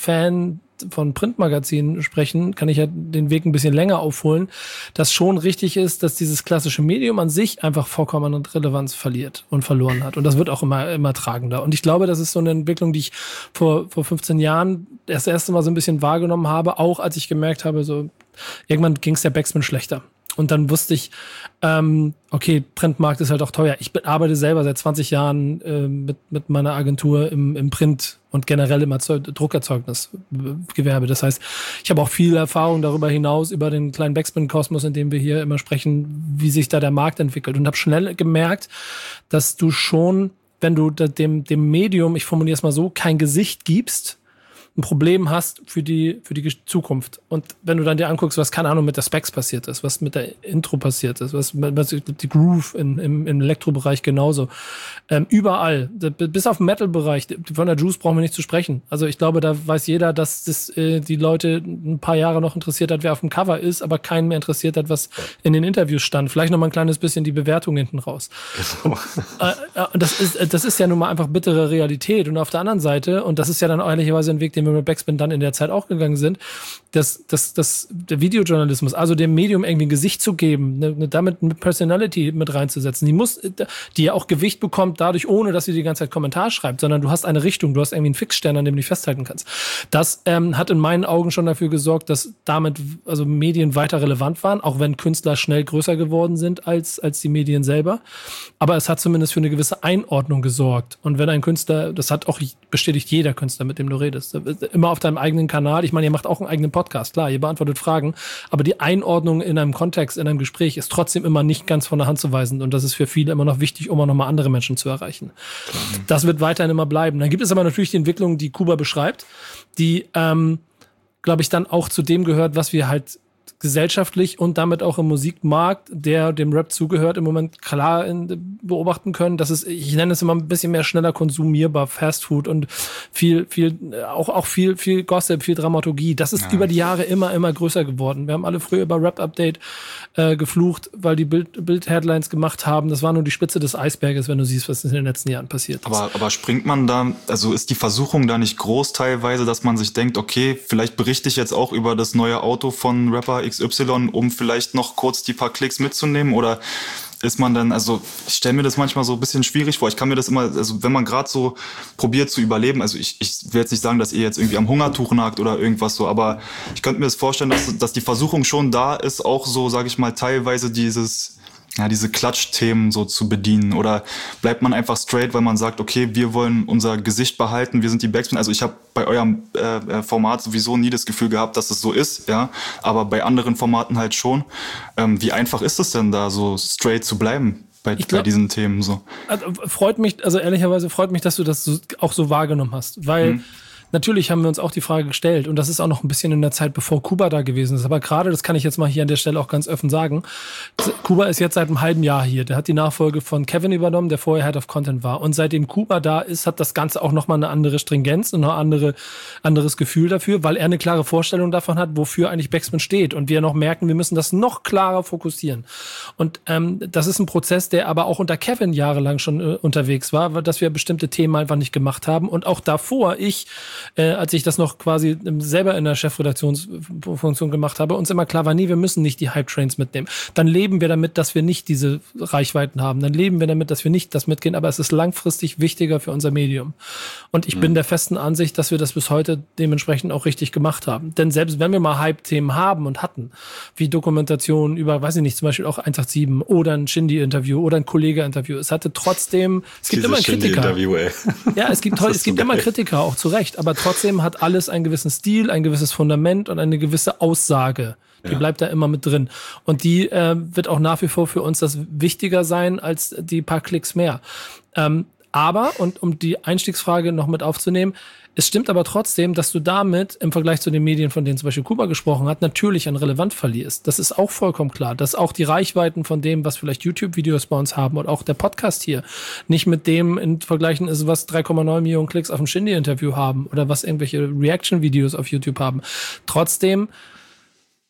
Fan von Printmagazinen sprechen, kann ich ja den Weg ein bisschen länger aufholen, dass schon richtig ist, dass dieses klassische Medium an sich einfach vollkommen an Relevanz verliert und verloren hat. Und das wird auch immer, immer tragender. Und ich glaube, das ist so eine Entwicklung, die ich vor, vor fünfzehn Jahren das erste Mal so ein bisschen wahrgenommen habe, auch als ich gemerkt habe, so irgendwann ging es der Backspin schlechter. Und dann wusste ich, ähm, okay, Printmarkt ist halt auch teuer. Ich arbeite selber seit zwanzig Jahren äh, mit, mit meiner Agentur im, im Print und generell im Erzeug- Druckerzeugnisgewerbe. Das heißt, ich habe auch viel Erfahrung darüber hinaus, über den kleinen Backspin-Kosmos, in dem wir hier immer sprechen, wie sich da der Markt entwickelt. Und habe schnell gemerkt, dass du schon, wenn du dem, dem Medium, ich formuliere es mal so, kein Gesicht gibst, ein Problem hast für die für die Zukunft. Und wenn du dann dir anguckst, was, keine Ahnung, mit der Specs passiert ist, was mit der Intro passiert ist, was, was die Groove in, im, im Elektrobereich genauso. Ähm, überall, bis auf den Metal-Bereich, von der Juice brauchen wir nicht zu sprechen. Also ich glaube, da weiß jeder, dass das äh, die Leute ein paar Jahre noch interessiert hat, wer auf dem Cover ist, aber keinen mehr interessiert hat, was in den Interviews stand. Vielleicht noch mal ein kleines bisschen die Bewertung hinten raus. Und, äh, das ist das ist ja nun mal einfach bittere Realität. Und auf der anderen Seite, und das ist ja dann ehrlicherweise ein Weg, den wir mit Backspin dann in der Zeit auch gegangen sind, dass, dass, dass der Videojournalismus, also dem Medium irgendwie ein Gesicht zu geben, ne, damit eine Personality mit reinzusetzen, die muss, die ja auch Gewicht bekommt dadurch, ohne dass sie die ganze Zeit Kommentar schreibt, sondern du hast eine Richtung, du hast irgendwie einen Fixstern, an dem du dich festhalten kannst. Das ähm, hat in meinen Augen schon dafür gesorgt, dass damit also Medien weiter relevant waren, auch wenn Künstler schnell größer geworden sind als, als die Medien selber. Aber es hat zumindest für eine gewisse Einordnung gesorgt. Und wenn ein Künstler, das hat auch bestätigt jeder Künstler, mit dem du redest, immer auf deinem eigenen Kanal. Ich meine, ihr macht auch einen eigenen Podcast, klar, ihr beantwortet Fragen, aber die Einordnung in einem Kontext, in einem Gespräch ist trotzdem immer nicht ganz von der Hand zu weisen und das ist für viele immer noch wichtig, um auch nochmal andere Menschen zu erreichen. Mhm. Das wird weiterhin immer bleiben. Dann gibt es aber natürlich die Entwicklung, die Kuba beschreibt, die, ähm, glaube ich, dann auch zu dem gehört, was wir halt gesellschaftlich und damit auch im Musikmarkt, der dem Rap zugehört, im Moment klar in, beobachten können. Das ist, ich nenne es immer ein bisschen mehr schneller konsumierbar, Fastfood und viel, viel, auch, auch viel, viel Gossip, viel Dramaturgie. Das ist ja über die Jahre immer, immer größer geworden. Wir haben alle früher über Rap-Update äh, geflucht, weil die Bild, Bild-Headlines gemacht haben. Das war nur die Spitze des Eisberges, wenn du siehst, was in den letzten Jahren passiert ist. Aber, aber springt man da, also ist die Versuchung da nicht groß teilweise, dass man sich denkt, okay, vielleicht berichte ich jetzt auch über das neue Auto von Rapper X Y, um vielleicht noch kurz die paar Klicks mitzunehmen? Oder ist man dann, also ich stelle mir das manchmal so ein bisschen schwierig vor. Ich kann mir das immer, also wenn man gerade so probiert zu überleben, also ich, ich will jetzt nicht sagen, dass ihr jetzt irgendwie am Hungertuch nagt oder irgendwas so, aber ich könnte mir das vorstellen, dass, dass die Versuchung schon da ist, auch so, sage ich mal, teilweise dieses ja, diese Klatschthemen so zu bedienen? Oder bleibt man einfach straight, weil man sagt, okay, wir wollen unser Gesicht behalten, wir sind die Backspin. Also ich habe bei eurem äh, Format sowieso nie das Gefühl gehabt, dass es so ist, ja, aber bei anderen Formaten halt schon. Ähm, wie einfach ist es denn da, so straight zu bleiben bei, glaub, bei diesen Themen so? Also freut mich, also ehrlicherweise freut mich, dass du das so, auch so wahrgenommen hast, weil hm. Natürlich haben wir uns auch die Frage gestellt, und das ist auch noch ein bisschen in der Zeit, bevor Kuba da gewesen ist. Aber gerade, das kann ich jetzt mal hier an der Stelle auch ganz offen sagen, Kuba ist jetzt seit einem halben Jahr hier. Der hat die Nachfolge von Kevin übernommen, der vorher Head of Content war. Und seitdem Kuba da ist, hat das Ganze auch nochmal eine andere Stringenz und ein andere, anderes Gefühl dafür, weil er eine klare Vorstellung davon hat, wofür eigentlich Backspin steht. Und wir noch merken, wir müssen das noch klarer fokussieren. Und ähm, das ist ein Prozess, der aber auch unter Kevin jahrelang schon äh, unterwegs war, dass wir bestimmte Themen einfach nicht gemacht haben. Und auch davor, ich Äh, als ich das noch quasi selber in der Chefredaktionsfunktion gemacht habe, uns immer klar war, nee, wir müssen nicht die Hype-Trains mitnehmen. Dann leben wir damit, dass wir nicht diese Reichweiten haben. Dann leben wir damit, dass wir nicht das mitgehen, aber es ist langfristig wichtiger für unser Medium. Und ich mhm. bin der festen Ansicht, dass wir das bis heute dementsprechend auch richtig gemacht haben. Denn selbst wenn wir mal Hype-Themen haben und hatten, wie Dokumentationen über, weiß ich nicht, zum Beispiel auch eins acht sieben oder ein Shindy-Interview oder ein Kollege-Interview, es hatte trotzdem, es gibt Diese immer einen Kritiker. Ey. Ja, es gibt, es gibt so immer geil. Kritiker, auch zu Recht, aber trotzdem hat alles einen gewissen Stil, ein gewisses Fundament und eine gewisse Aussage. Die ja. bleibt da immer mit drin. Und die äh, wird auch nach wie vor für uns das wichtiger sein als die paar Klicks mehr. Ähm, aber, und um die Einstiegsfrage noch mit aufzunehmen, es stimmt aber trotzdem, dass du damit im Vergleich zu den Medien, von denen zum Beispiel Kuba gesprochen hat, natürlich an Relevanz verlierst. Das ist auch vollkommen klar, dass auch die Reichweiten von dem, was vielleicht YouTube-Videos bei uns haben und auch der Podcast hier, nicht mit dem in Vergleichen ist, was drei Komma neun Millionen Klicks auf dem Shindy-Interview haben oder was irgendwelche Reaction-Videos auf YouTube haben. Trotzdem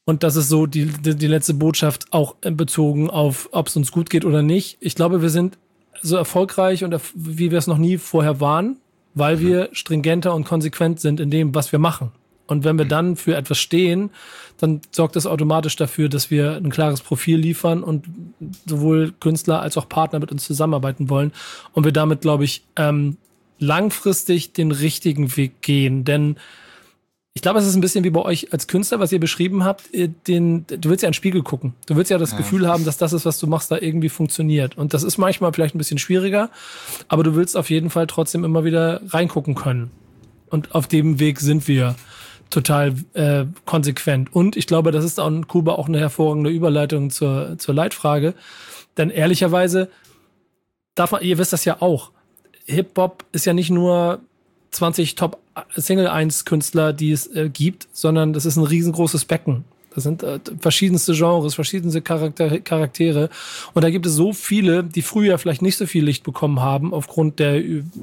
Und das ist so die, die, die letzte Botschaft auch bezogen auf, ob es uns gut geht oder nicht. Ich glaube, wir sind so erfolgreich und erf- wie wir es noch nie vorher waren, weil wir stringenter und konsequent sind in dem, was wir machen. Und wenn wir dann für etwas stehen, dann sorgt das automatisch dafür, dass wir ein klares Profil liefern und sowohl Künstler als auch Partner mit uns zusammenarbeiten wollen. Und wir damit, glaube ich, ähm, langfristig den richtigen Weg gehen. Denn ich glaube, es ist ein bisschen wie bei euch als Künstler, was ihr beschrieben habt. Den, du willst ja in den Spiegel gucken. Du willst ja das ja. Gefühl haben, dass das ist, was du machst, da irgendwie funktioniert. Und das ist manchmal vielleicht ein bisschen schwieriger, aber du willst auf jeden Fall trotzdem immer wieder reingucken können. Und auf dem Weg sind wir total äh, konsequent. Und ich glaube, das ist auch in Kuba auch eine hervorragende Überleitung zur, zur Leitfrage. Denn ehrlicherweise, darf man, ihr wisst das ja auch, Hip-Hop ist ja nicht nur zwanzig Top-Single-eins-Künstler, die es äh, gibt, sondern das ist ein riesengroßes Becken. Das sind äh, verschiedenste Genres, verschiedenste Charakter- Charaktere. Und da gibt es so viele, die früher vielleicht nicht so viel Licht bekommen haben, aufgrund der,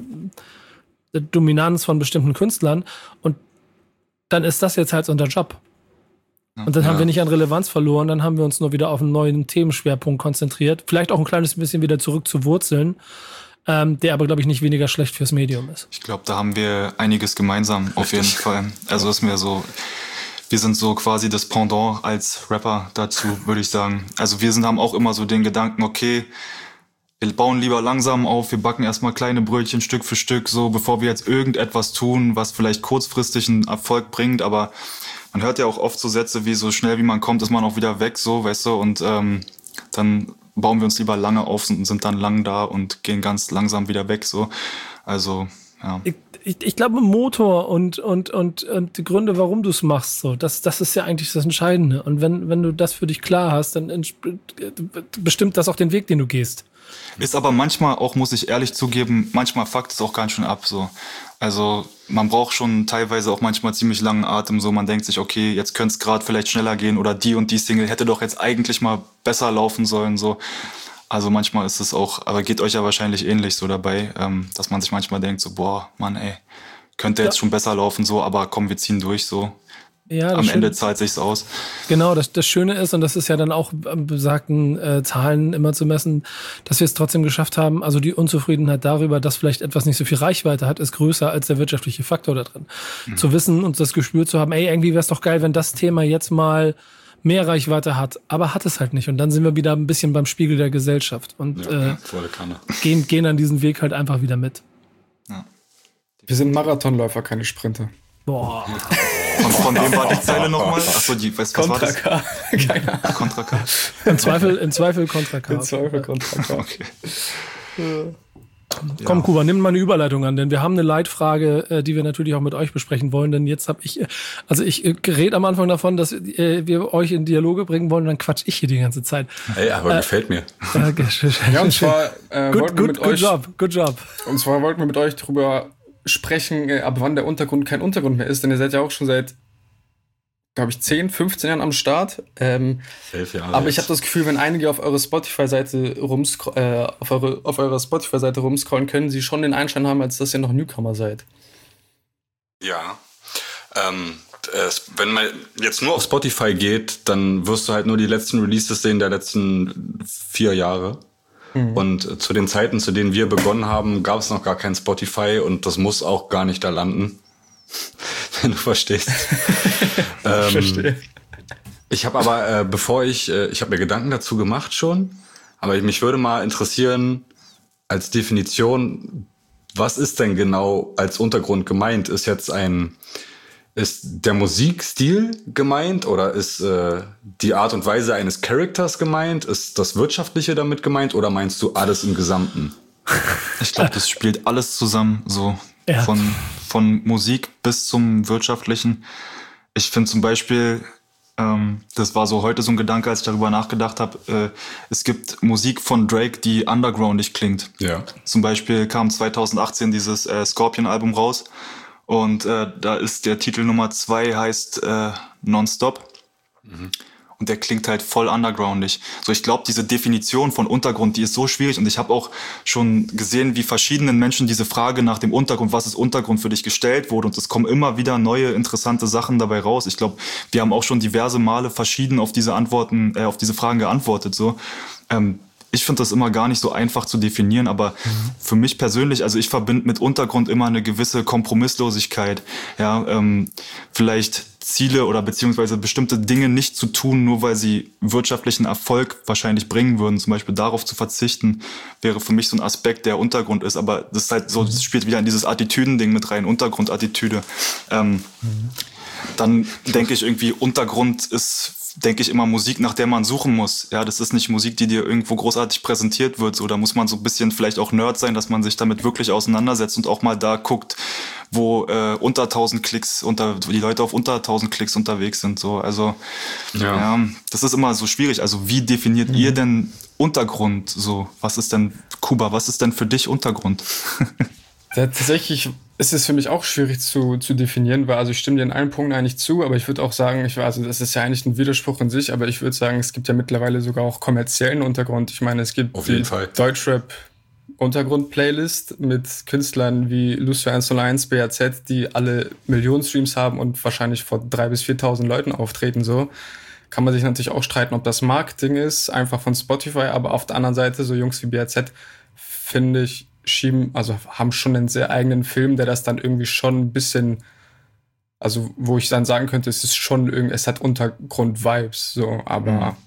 der Dominanz von bestimmten Künstlern. Und dann ist das jetzt halt unser Job. Und dann ja. haben wir nicht an Relevanz verloren, dann haben wir uns nur wieder auf einen neuen Themenschwerpunkt konzentriert. Vielleicht auch ein kleines bisschen wieder zurück zu Wurzeln. Ähm, der aber, glaube ich, nicht weniger schlecht fürs Medium ist. Ich glaube, da haben wir einiges gemeinsam, auf jeden Fall. Also ist mir so, wir sind so quasi das Pendant als Rapper dazu, würde ich sagen. Also wir sind, haben auch immer so den Gedanken, okay, wir bauen lieber langsam auf, wir backen erstmal kleine Brötchen Stück für Stück, so bevor wir jetzt irgendetwas tun, was vielleicht kurzfristig einen Erfolg bringt, aber man hört ja auch oft so Sätze wie so schnell wie man kommt, ist man auch wieder weg, so, weißt du, und ähm, dann bauen wir uns lieber lange auf und sind dann lang da und gehen ganz langsam wieder weg, so. Also, ja. Ich, ich, ich glaube, Motor und, und, und, und die Gründe, warum du es machst, so, das, das ist ja eigentlich das Entscheidende. Und wenn, wenn du das für dich klar hast, dann entsp- bestimmt das auch den Weg, den du gehst. Ist aber manchmal auch, muss ich ehrlich zugeben, manchmal fuckt es auch ganz schön ab, so. Also, man braucht schon teilweise auch manchmal ziemlich langen Atem, so. Man denkt sich, okay, jetzt könnte es gerade vielleicht schneller gehen oder die und die Single hätte doch jetzt eigentlich mal besser laufen sollen, so. Also manchmal ist es auch, aber geht euch ja wahrscheinlich ähnlich so dabei, ähm, dass man sich manchmal denkt, so, boah, Mann, ey, könnte jetzt ja. schon besser laufen, so, aber komm, wir ziehen durch, so. Ja, am Ende zahlt sich's aus. Genau, das, das Schöne ist, und das ist ja dann auch an besagten äh, Zahlen immer zu messen, dass wir es trotzdem geschafft haben. Also die Unzufriedenheit darüber, dass vielleicht etwas nicht so viel Reichweite hat, ist größer als der wirtschaftliche Faktor da drin. Mhm. Zu wissen und das Gespür zu haben, ey, irgendwie wäre es doch geil, wenn das Thema jetzt mal mehr Reichweite hat, aber hat es halt nicht. Und dann sind wir wieder ein bisschen beim Spiegel der Gesellschaft und ja, äh, volle Kanne. Gehen, gehen an diesen Weg halt einfach wieder mit. Ja. Wir sind Marathonläufer, keine Sprinter. Boah. Von, von wem war die Zeile nochmal? Achso, die, weißt, was war das? Contra K. Keine Ahnung. Contra K. Im Zweifel, im Zweifel Contra K. Im Zweifel Contra K. Okay. Komm, Ja. Kuba, nimm mal eine Überleitung an, denn wir haben eine Leitfrage, äh, die wir natürlich auch mit euch besprechen wollen, denn jetzt habe ich, äh, also ich äh, rede am Anfang davon, dass äh, wir euch in Dialoge bringen wollen und dann quatsch ich hier die ganze Zeit. Ey, aber Äh, gefällt mir. Äh, g- schön, schön, Ja, und schön. zwar äh, Good, wollten wir good, mit good euch job, good job. Und zwar wollten wir mit euch drüber sprechen, äh, ab wann der Untergrund kein Untergrund mehr ist, denn ihr seid ja auch schon seit, glaube ich, zehn, fünfzehn Jahren am Start. Ähm, Elf Jahre aber ich jetzt. habe das Gefühl, wenn einige auf eure Spotify-Seite rumscro- äh, auf, eure, auf eurer Spotify-Seite rumscrollen, können sie schon den Einschein haben, als dass ihr noch Newcomer seid. Ja. Ähm, es, wenn man jetzt nur auf Spotify geht, dann wirst du halt nur die letzten Releases sehen der letzten vier Jahre. Mhm. Und zu den Zeiten, zu denen wir begonnen haben, gab es noch gar kein Spotify und das muss auch gar nicht da landen. Wenn du verstehst. ähm, Verstehe. Ich habe aber, äh, bevor ich, äh, ich habe mir Gedanken dazu gemacht schon, aber mich würde mal interessieren, als Definition, was ist denn genau als Untergrund gemeint? Ist jetzt ein, ist der Musikstil gemeint oder ist äh, die Art und Weise eines Charakters gemeint? Ist das Wirtschaftliche damit gemeint oder meinst du alles im Gesamten? Ich glaube, das spielt alles zusammen, so Ja. von, von Musik bis zum Wirtschaftlichen. Ich finde zum Beispiel, ähm, das war so heute so ein Gedanke, als ich darüber nachgedacht habe, äh, es gibt Musik von Drake, die undergroundig klingt. Ja. Zum Beispiel kam zwanzig achtzehn dieses äh, Scorpion-Album raus und äh, da ist der Titel Nummer zwei heißt äh, Nonstop. Mhm. und der klingt halt voll undergroundig. So, ich glaube, diese Definition von Untergrund, die ist so schwierig und ich habe auch schon gesehen, wie verschiedenen Menschen diese Frage nach dem Untergrund, was ist Untergrund für dich, gestellt wurde und es kommen immer wieder neue interessante Sachen dabei raus. Ich glaube, wir haben auch schon diverse Male verschieden auf diese Antworten, äh, auf diese Fragen geantwortet. So, ähm, ich finde das immer gar nicht so einfach zu definieren, aber mhm. für mich persönlich, also ich verbinde mit Untergrund immer eine gewisse Kompromisslosigkeit, ja, ähm, vielleicht Ziele oder beziehungsweise bestimmte Dinge nicht zu tun, nur weil sie wirtschaftlichen Erfolg wahrscheinlich bringen würden. Zum Beispiel darauf zu verzichten, wäre für mich so ein Aspekt, der Untergrund ist. Aber das ist halt so, das spielt wieder in dieses Attitüden-Ding mit rein, Untergrundattitüde. Ähm, mhm. Dann denke ich irgendwie, Untergrund ist, denke ich immer, Musik, nach der man suchen muss. Ja, das ist nicht Musik, die dir irgendwo großartig präsentiert wird. So, da muss man so ein bisschen vielleicht auch Nerd sein, dass man sich damit wirklich auseinandersetzt und auch mal da guckt, wo äh, unter tausend Klicks, unter, wo die Leute auf unter tausend Klicks unterwegs sind. So, also ja. ja, das ist immer so schwierig. Also wie definiert mhm. ihr denn Untergrund? So, was ist denn, Kuba, was ist denn für dich Untergrund? Ja, tatsächlich ist es für mich auch schwierig zu, zu definieren, weil also ich stimme dir in allen Punkten eigentlich zu, aber ich würde auch sagen, ich also das ist ja eigentlich ein Widerspruch in sich, aber ich würde sagen, es gibt ja mittlerweile sogar auch kommerziellen Untergrund. Ich meine, es gibt Auf jeden die Fall. Deutschrap Untergrund-Playlist mit Künstlern wie Lucio eins null eins, B A Z, die alle Millionen Streams haben und wahrscheinlich vor dreitausend bis viertausend Leuten auftreten. So kann man sich natürlich auch streiten, ob das Marketing ist, einfach von Spotify, aber auf der anderen Seite, so Jungs wie B A Z, finde ich, schieben, also haben schon einen sehr eigenen Film, der das dann irgendwie schon ein bisschen, also wo ich dann sagen könnte, es ist schon irgendwie, es hat Untergrund-Vibes, so, aber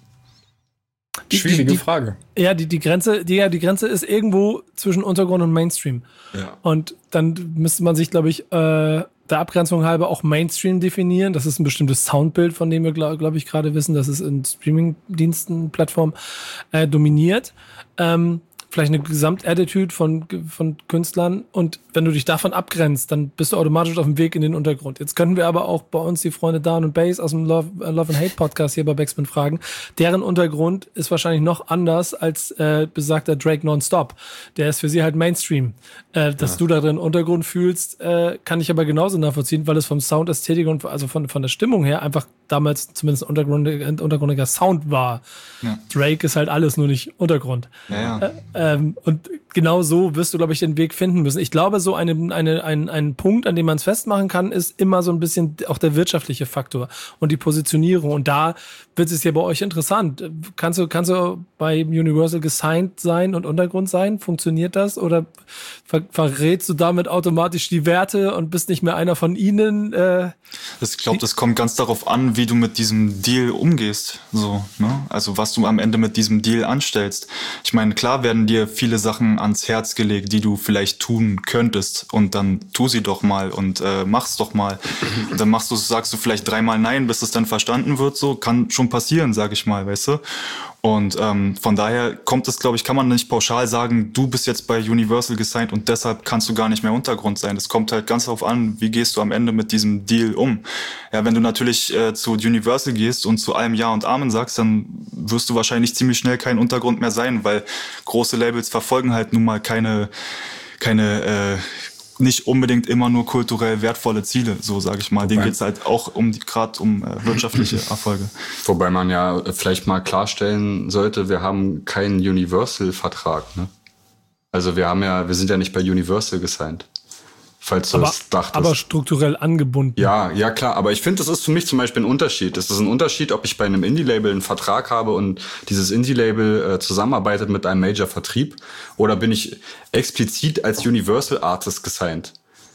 die, schwierige die, die, Frage. Ja, die, die Grenze, die, ja, die Grenze ist irgendwo zwischen Untergrund und Mainstream. Ja. Und dann müsste man sich, glaube ich, äh, der Abgrenzung halber auch Mainstream definieren. Das ist ein bestimmtes Soundbild, von dem wir, glaube glaub ich, gerade wissen, dass es in Streaming-Diensten, Plattformen äh, dominiert. Ähm, vielleicht eine Gesamtattitude von, von Künstlern und wenn du dich davon abgrenzt, dann bist du automatisch auf dem Weg in den Untergrund. Jetzt können wir aber auch bei uns die Freunde Down und Bass aus dem Love, Love and Hate Podcast hier bei Backspin fragen. Deren Untergrund ist wahrscheinlich noch anders als äh, besagter Drake Nonstop. Der ist für sie halt Mainstream. Äh, dass ja. du da drin Untergrund fühlst, äh, kann ich aber genauso nachvollziehen, weil es vom Sound, Ästhetik und also von, von der Stimmung her einfach damals zumindest ein untergrundiger, untergrundiger Sound war. Ja. Drake ist halt alles, nur nicht Untergrund. Ja, ja. Äh, ähm, und genau so wirst du, glaube ich, den Weg finden müssen. Ich glaube, so eine, eine, ein, ein Punkt, an dem man es festmachen kann, ist immer so ein bisschen auch der wirtschaftliche Faktor und die Positionierung. Und da wird es ja bei euch interessant. Kannst du, kannst du bei Universal gesigned sein und Untergrund sein? Funktioniert das? Oder ver- verrätst du damit automatisch die Werte und bist nicht mehr einer von ihnen? Äh, ich glaube, das kommt ganz darauf an, wie du mit diesem Deal umgehst. So, ne? Also was du am Ende mit diesem Deal anstellst. Ich meine, klar werden dir viele Sachen ans Herz gelegt, die du vielleicht tun könntest und dann tu sie doch mal und äh, mach's doch mal. Und dann machst du, sagst du vielleicht dreimal Nein, bis es dann verstanden wird. So kann schon passieren, sag ich mal, weißt du. Und ähm, von daher kommt es, glaube ich, kann man nicht pauschal sagen, du bist jetzt bei Universal gesigned und deshalb kannst du gar nicht mehr Untergrund sein. Das kommt halt ganz darauf an, wie gehst du am Ende mit diesem Deal um. Ja, wenn du natürlich äh, zu Universal gehst und zu allem Ja und Amen sagst, dann wirst du wahrscheinlich ziemlich schnell kein Untergrund mehr sein, weil große Labels verfolgen halt nun mal keine, keine äh, nicht unbedingt immer nur kulturell wertvolle Ziele, so sage ich mal. Denen geht's halt auch um die gerade um äh, wirtschaftliche Erfolge. Wobei man ja vielleicht mal klarstellen sollte, wir haben keinen Universal-Vertrag, ne? Also wir haben ja, wir sind ja nicht bei Universal gesigned. Falls du aber, das dachtest. Aber strukturell angebunden. Ja, ja klar. Aber ich finde, das ist für mich zum Beispiel ein Unterschied. Es ist ein Unterschied, ob ich bei einem Indie-Label einen Vertrag habe und dieses Indie-Label äh, zusammenarbeitet mit einem Major-Vertrieb oder bin ich explizit als Universal-Artist gesigned.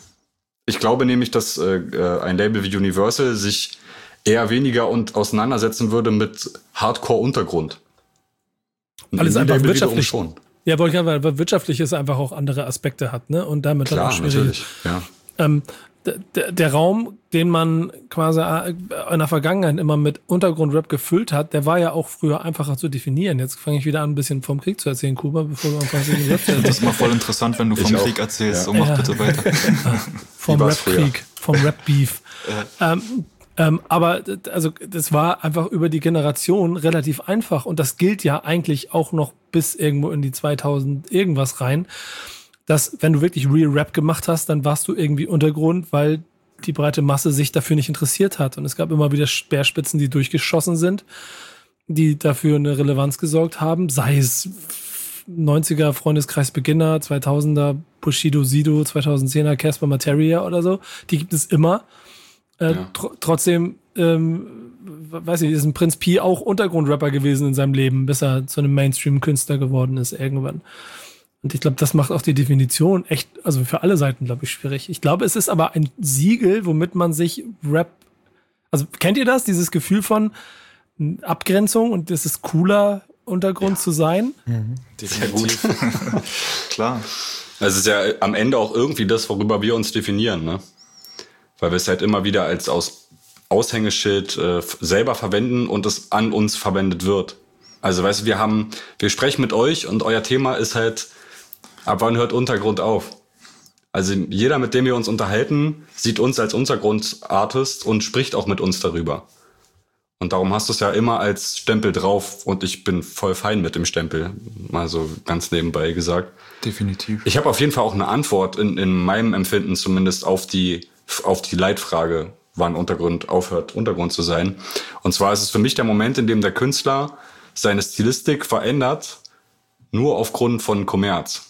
Ich glaube nämlich, dass äh, ein Label wie Universal sich eher weniger und auseinandersetzen würde mit Hardcore-Untergrund. Alles einfach wirtschaftlich. Schon. Ja, wollte ich sagen, weil wirtschaftlich es einfach auch andere Aspekte hat, ne? Und damit Klar, dann auch schwierig. natürlich, ja. Ähm, der, der Raum, den man quasi in der Vergangenheit immer mit Untergrundrap gefüllt hat, der war ja auch früher einfacher zu definieren. Jetzt fange ich wieder an, ein bisschen vom Krieg zu erzählen, Kuba, bevor du anfängst, den Rap zu erzählen. Das ist mal voll interessant, wenn du vom ich Krieg auch. erzählst. Ja. So, mach ja. bitte weiter. Vom Rap-Krieg, vom Rap-Beef. Ja. Ähm, Ähm, aber also das war einfach über die Generation relativ einfach und das gilt ja eigentlich auch noch bis irgendwo in die zweitausend irgendwas rein, dass wenn du wirklich Real Rap gemacht hast, dann warst du irgendwie Untergrund, weil die breite Masse sich dafür nicht interessiert hat. Und es gab immer wieder Speerspitzen, die durchgeschossen sind, die dafür eine Relevanz gesorgt haben, sei es neunziger Freundeskreis Beginner, zweitausender Bushido Sido, zweitausendzehner Casper Materia oder so. Die gibt es immer. Äh, ja. tr- trotzdem, ähm, weiß ich, ist ein Prinz Pi auch Untergrundrapper gewesen in seinem Leben, bis er zu einem Mainstream-Künstler geworden ist irgendwann. Und ich glaube, das macht auch die Definition echt, also für alle Seiten, glaube ich, schwierig. Ich glaube, es ist aber ein Siegel, womit man sich Rap, also kennt ihr das, dieses Gefühl von Abgrenzung und das ist cooler Untergrund ja. zu sein? Mhm. Definitiv. Klar. Also es ist ja am Ende auch irgendwie das, worüber wir uns definieren, ne? Weil wir es halt immer wieder als Aus- Aushängeschild äh, selber verwenden und es an uns verwendet wird. Also weißt du, wir haben, wir sprechen mit euch und euer Thema ist halt, ab wann hört Untergrund auf? Also jeder, mit dem wir uns unterhalten, sieht uns als Untergrundartist und spricht auch mit uns darüber. Und darum hast du es ja immer als Stempel drauf und ich bin voll fein mit dem Stempel, mal so ganz nebenbei gesagt. Definitiv. Ich habe auf jeden Fall auch eine Antwort in, in meinem Empfinden zumindest auf die, auf die Leitfrage, wann Untergrund aufhört, Untergrund zu sein. Und zwar ist es für mich der Moment, in dem der Künstler seine Stilistik verändert, nur aufgrund von Kommerz.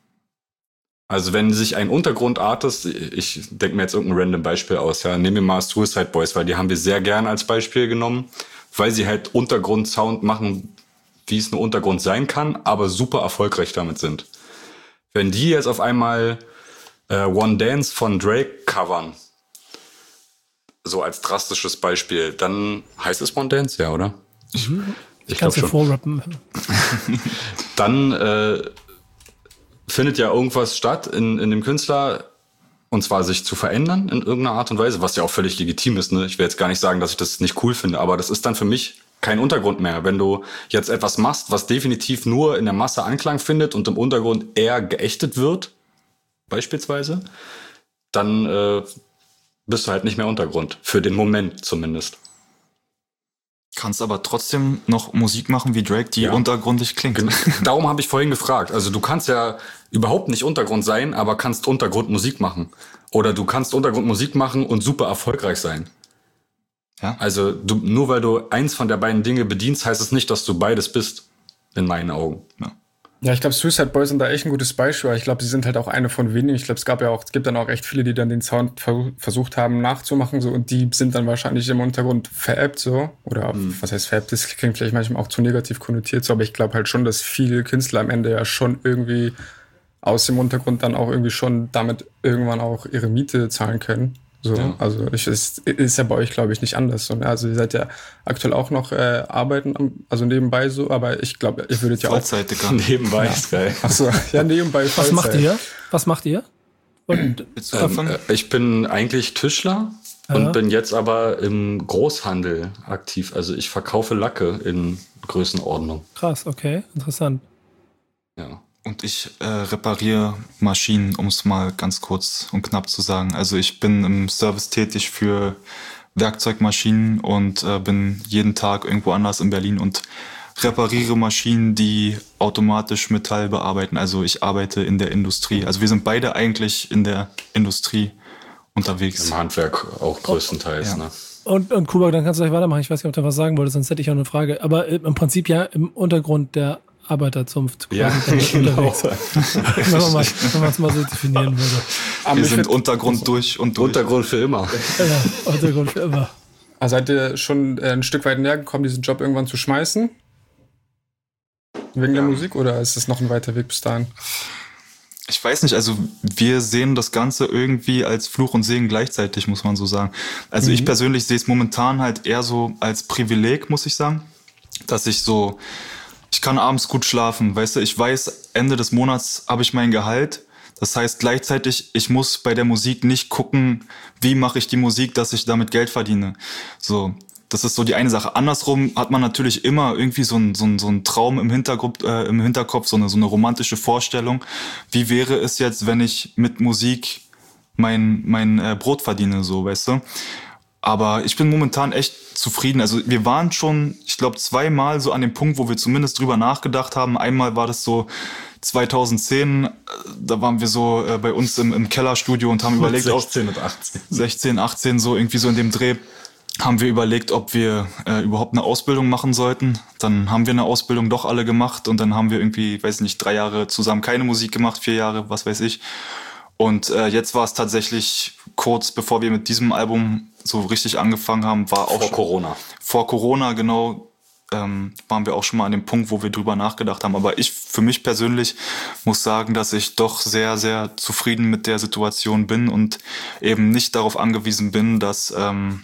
Also wenn sich ein Untergrundartist, ich denke mir jetzt irgendein random Beispiel aus, ja, nehmen wir mal Suicide Boys, weil die haben wir sehr gern als Beispiel genommen, weil sie halt Untergrundsound machen, wie es nur Untergrund sein kann, aber super erfolgreich damit sind. Wenn die jetzt auf einmal äh, One Dance von Drake covern, so als drastisches Beispiel, dann heißt es One Dance, ja, oder? Ich, ich kann es dir vorrappen. Dann äh, findet ja irgendwas statt in, in dem Künstler, und zwar sich zu verändern in irgendeiner Art und Weise, was ja auch völlig legitim ist. Ne? Ich will jetzt gar nicht sagen, dass ich das nicht cool finde, aber das ist dann für mich kein Untergrund mehr. Wenn du jetzt etwas machst, was definitiv nur in der Masse Anklang findet und im Untergrund eher geächtet wird, beispielsweise, dann äh, bist du halt nicht mehr Untergrund. Für den Moment zumindest. Kannst aber trotzdem noch Musik machen wie Drake, die ja. untergrundig klingt. Genau. Darum habe ich vorhin gefragt. Also du kannst ja überhaupt nicht Untergrund sein, aber kannst Untergrundmusik machen. Oder du kannst Untergrundmusik machen und super erfolgreich sein. Ja. Also du, nur weil du eins von der beiden Dinge bedienst, heißt es nicht, dass du beides bist. In meinen Augen. Ja. Ja, ich glaube, Suicide Boys sind da echt ein gutes Beispiel. Ich glaube, sie sind halt auch eine von wenigen. Ich glaube, es gab ja auch, es gibt dann auch echt viele, die dann den Sound ver- versucht haben nachzumachen, so, und die sind dann wahrscheinlich im Untergrund veräppt, so. Oder, mhm. was heißt veräppt? Das klingt vielleicht manchmal auch zu negativ konnotiert, so. Aber ich glaube halt schon, dass viele Künstler am Ende ja schon irgendwie aus dem Untergrund dann auch irgendwie schon damit irgendwann auch ihre Miete zahlen können. So, ja. Also ich, ist, ist ja bei euch, glaube ich, nicht anders. So, ne? Also ihr seid ja aktuell auch noch äh, arbeiten, also nebenbei so, aber ich glaube, ihr würdet ja Vollzeit, auch... Nebenbei ja. ist geil. Achso, ja, nebenbei Vollzeit. Was macht ihr? Was macht ihr? Und, ähm, ich bin eigentlich Tischler ja. und bin jetzt aber im Großhandel aktiv. Also ich verkaufe Lacke in Größenordnung. Krass, okay, interessant. Ja. Und ich äh, repariere Maschinen, um es mal ganz kurz und knapp zu sagen. Also ich bin im Service tätig für Werkzeugmaschinen und äh, bin jeden Tag irgendwo anders in Berlin und repariere Maschinen, die automatisch Metall bearbeiten. Also ich arbeite in der Industrie. Also wir sind beide eigentlich in der Industrie unterwegs. Im Handwerk auch größtenteils, ja. ne? Und, und Kuba, dann kannst du gleich weitermachen. Ich weiß nicht, ob du was sagen wolltest, sonst hätte ich auch eine Frage. Aber im Prinzip ja im Untergrund der Arbeiterzunft. Ja, genau. Wenn man mal, wenn man es mal so definieren würde. Aber wir sind Untergrund durch und durch. Untergrund für immer. Ja, Untergrund für immer. Also seid ihr schon äh, ein Stück weit näher gekommen, diesen Job irgendwann zu schmeißen? Wegen ja. der Musik, oder ist das noch ein weiter Weg bis dahin? Ich weiß nicht, also wir sehen das Ganze irgendwie als Fluch und Segen gleichzeitig, muss man so sagen. Also mhm. ich persönlich sehe es momentan halt eher so als Privileg, muss ich sagen, dass ich so... Ich kann abends gut schlafen, weißt du, ich weiß, Ende des Monats habe ich mein Gehalt. Das heißt gleichzeitig, ich muss bei der Musik nicht gucken, wie mache ich die Musik, dass ich damit Geld verdiene. So, das ist so die eine Sache. Andersrum hat man natürlich immer irgendwie so ein so ein, so ein Traum im Hintergrund, äh, im Hinterkopf, so eine so eine romantische Vorstellung. Wie wäre es jetzt, wenn ich mit Musik mein mein äh, Brot verdiene, so, weißt du? Aber ich bin momentan echt zufrieden. Also wir waren schon, ich glaube, zweimal so an dem Punkt, wo wir zumindest drüber nachgedacht haben. Einmal war das so zweitausendzehn, da waren wir so äh, bei uns im, im Kellerstudio und haben überlegt, sechzehn und achtzehn. sechzehn, achtzehn, so irgendwie so in dem Dreh, haben wir überlegt, ob wir äh, überhaupt eine Ausbildung machen sollten. Dann haben wir eine Ausbildung doch alle gemacht und dann haben wir irgendwie, weiß nicht, drei Jahre zusammen keine Musik gemacht, vier Jahre, was weiß ich. Und äh, jetzt war es tatsächlich kurz, bevor wir mit diesem Album so richtig angefangen haben, war auch vor Corona. Vor Corona, genau, ähm, waren wir auch schon mal an dem Punkt, wo wir drüber nachgedacht haben. Aber ich, für mich persönlich, muss sagen, dass ich doch sehr, sehr zufrieden mit der Situation bin und eben nicht darauf angewiesen bin, dass, ähm,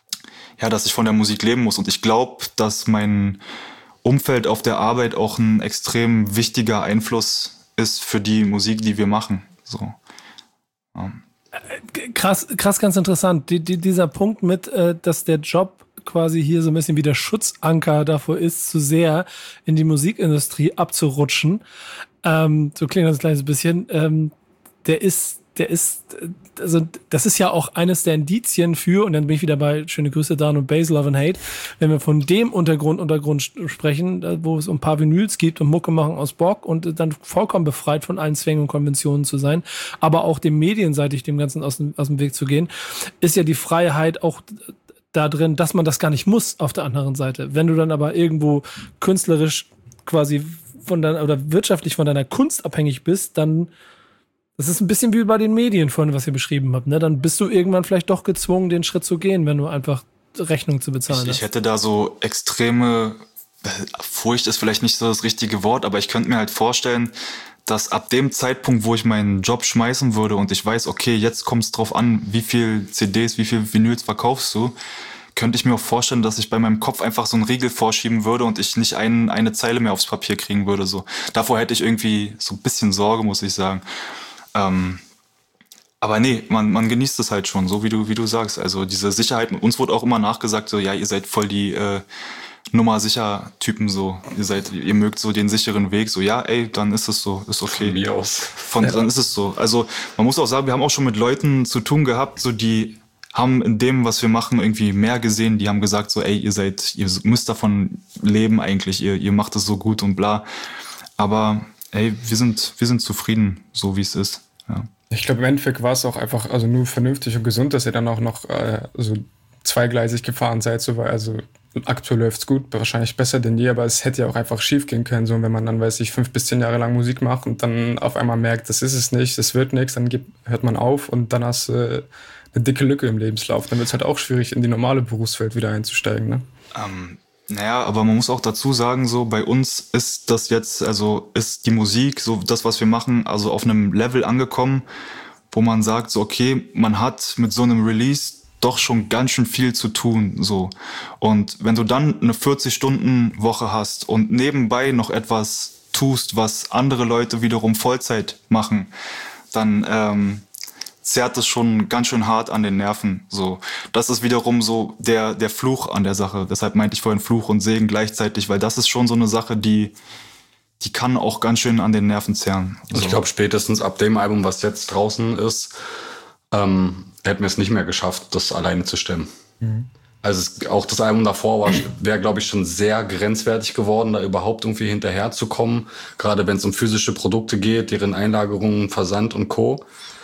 ja, dass ich von der Musik leben muss. Und ich glaube, dass mein Umfeld auf der Arbeit auch ein extrem wichtiger Einfluss ist für die Musik, die wir machen. So. Ja. Krass, krass, ganz interessant. Die, die, dieser Punkt mit, äh, dass der Job quasi hier so ein bisschen wie der Schutzanker davor ist, zu sehr in die Musikindustrie abzurutschen. Ähm, so klingt das ein kleines bisschen. Ähm, der ist, der ist, also das ist ja auch eines der Indizien für, und dann bin ich wieder bei schöne Grüße Dan und Bass, Love and Hate, wenn wir von dem Untergrund, Untergrund sprechen, wo es ein paar Vinyls gibt und Mucke machen aus Bock und dann vollkommen befreit von allen Zwängen und Konventionen zu sein, aber auch dem medienseitig dem Ganzen aus dem, aus dem Weg zu gehen, ist ja die Freiheit auch da drin, dass man das gar nicht muss auf der anderen Seite. Wenn du dann aber irgendwo künstlerisch quasi von deiner, oder wirtschaftlich von deiner Kunst abhängig bist, dann das ist ein bisschen wie bei den Medien vorhin, was ihr beschrieben habt, ne? Dann bist du irgendwann vielleicht doch gezwungen, den Schritt zu gehen, wenn du einfach Rechnung zu bezahlen ich, hast. Ich hätte da so extreme Furcht ist vielleicht nicht so das richtige Wort, aber ich könnte mir halt vorstellen, dass ab dem Zeitpunkt, wo ich meinen Job schmeißen würde und ich weiß, okay, jetzt kommt es drauf an, wie viel C Ds, wie viel Vinyls verkaufst du, könnte ich mir auch vorstellen, dass ich bei meinem Kopf einfach so einen Riegel vorschieben würde und ich nicht ein, eine Zeile mehr aufs Papier kriegen würde. So. Davor hätte ich irgendwie so ein bisschen Sorge, muss ich sagen. Ähm, aber nee, man, man genießt es halt schon, so wie du, wie du sagst. Also diese Sicherheit, uns wurde auch immer nachgesagt, so ja, ihr seid voll die äh, Nummer sicher Typen, so. Ihr seid, ihr mögt so den sicheren Weg, so ja, ey, dann ist es so, ist okay. Von mir aus. Von, ja. Dann ist es so. Also man muss auch sagen, wir haben auch schon mit Leuten zu tun gehabt, so die haben in dem, was wir machen, irgendwie mehr gesehen. Die haben gesagt so, ey, ihr seid, ihr müsst davon leben eigentlich, ihr, ihr macht es so gut und bla. Aber ey, wir sind, wir sind zufrieden, so wie es ist. Ja. Ich glaube, im Endeffekt war es auch einfach also nur vernünftig und gesund, dass ihr dann auch noch äh, so zweigleisig gefahren seid. So, weil also aktuell läuft's gut, wahrscheinlich besser denn je, aber es hätte ja auch einfach schief gehen können. So, wenn man dann, weiß ich, fünf bis zehn Jahre lang Musik macht und dann auf einmal merkt, das ist es nicht, das wird nichts, dann gibt, hört man auf und dann hast du äh, eine dicke Lücke im Lebenslauf. Dann wird es halt auch schwierig, in die normale Berufswelt wieder einzusteigen. Ne? Ähm. Naja, aber man muss auch dazu sagen, so bei uns ist das jetzt, also ist die Musik, so das, was wir machen, also auf einem Level angekommen, wo man sagt, so okay, man hat mit so einem Release doch schon ganz schön viel zu tun, so. Und wenn du dann eine vierzig-Stunden-Woche hast und nebenbei noch etwas tust, was andere Leute wiederum Vollzeit machen, dann ähm, zerrt es schon ganz schön hart an den Nerven. So, das ist wiederum so der der Fluch an der Sache. Deshalb meinte ich vorhin Fluch und Segen gleichzeitig, weil das ist schon so eine Sache, die die kann auch ganz schön an den Nerven zerren. So. Ich glaube, spätestens ab dem Album, was jetzt draußen ist, ähm, hätten wir es nicht mehr geschafft, das alleine zu stemmen. Mhm. Also es, auch das Album davor wäre, glaube ich, schon sehr grenzwertig geworden, da überhaupt irgendwie hinterherzukommen. Gerade wenn es um physische Produkte geht, deren Einlagerung, Versand und Co.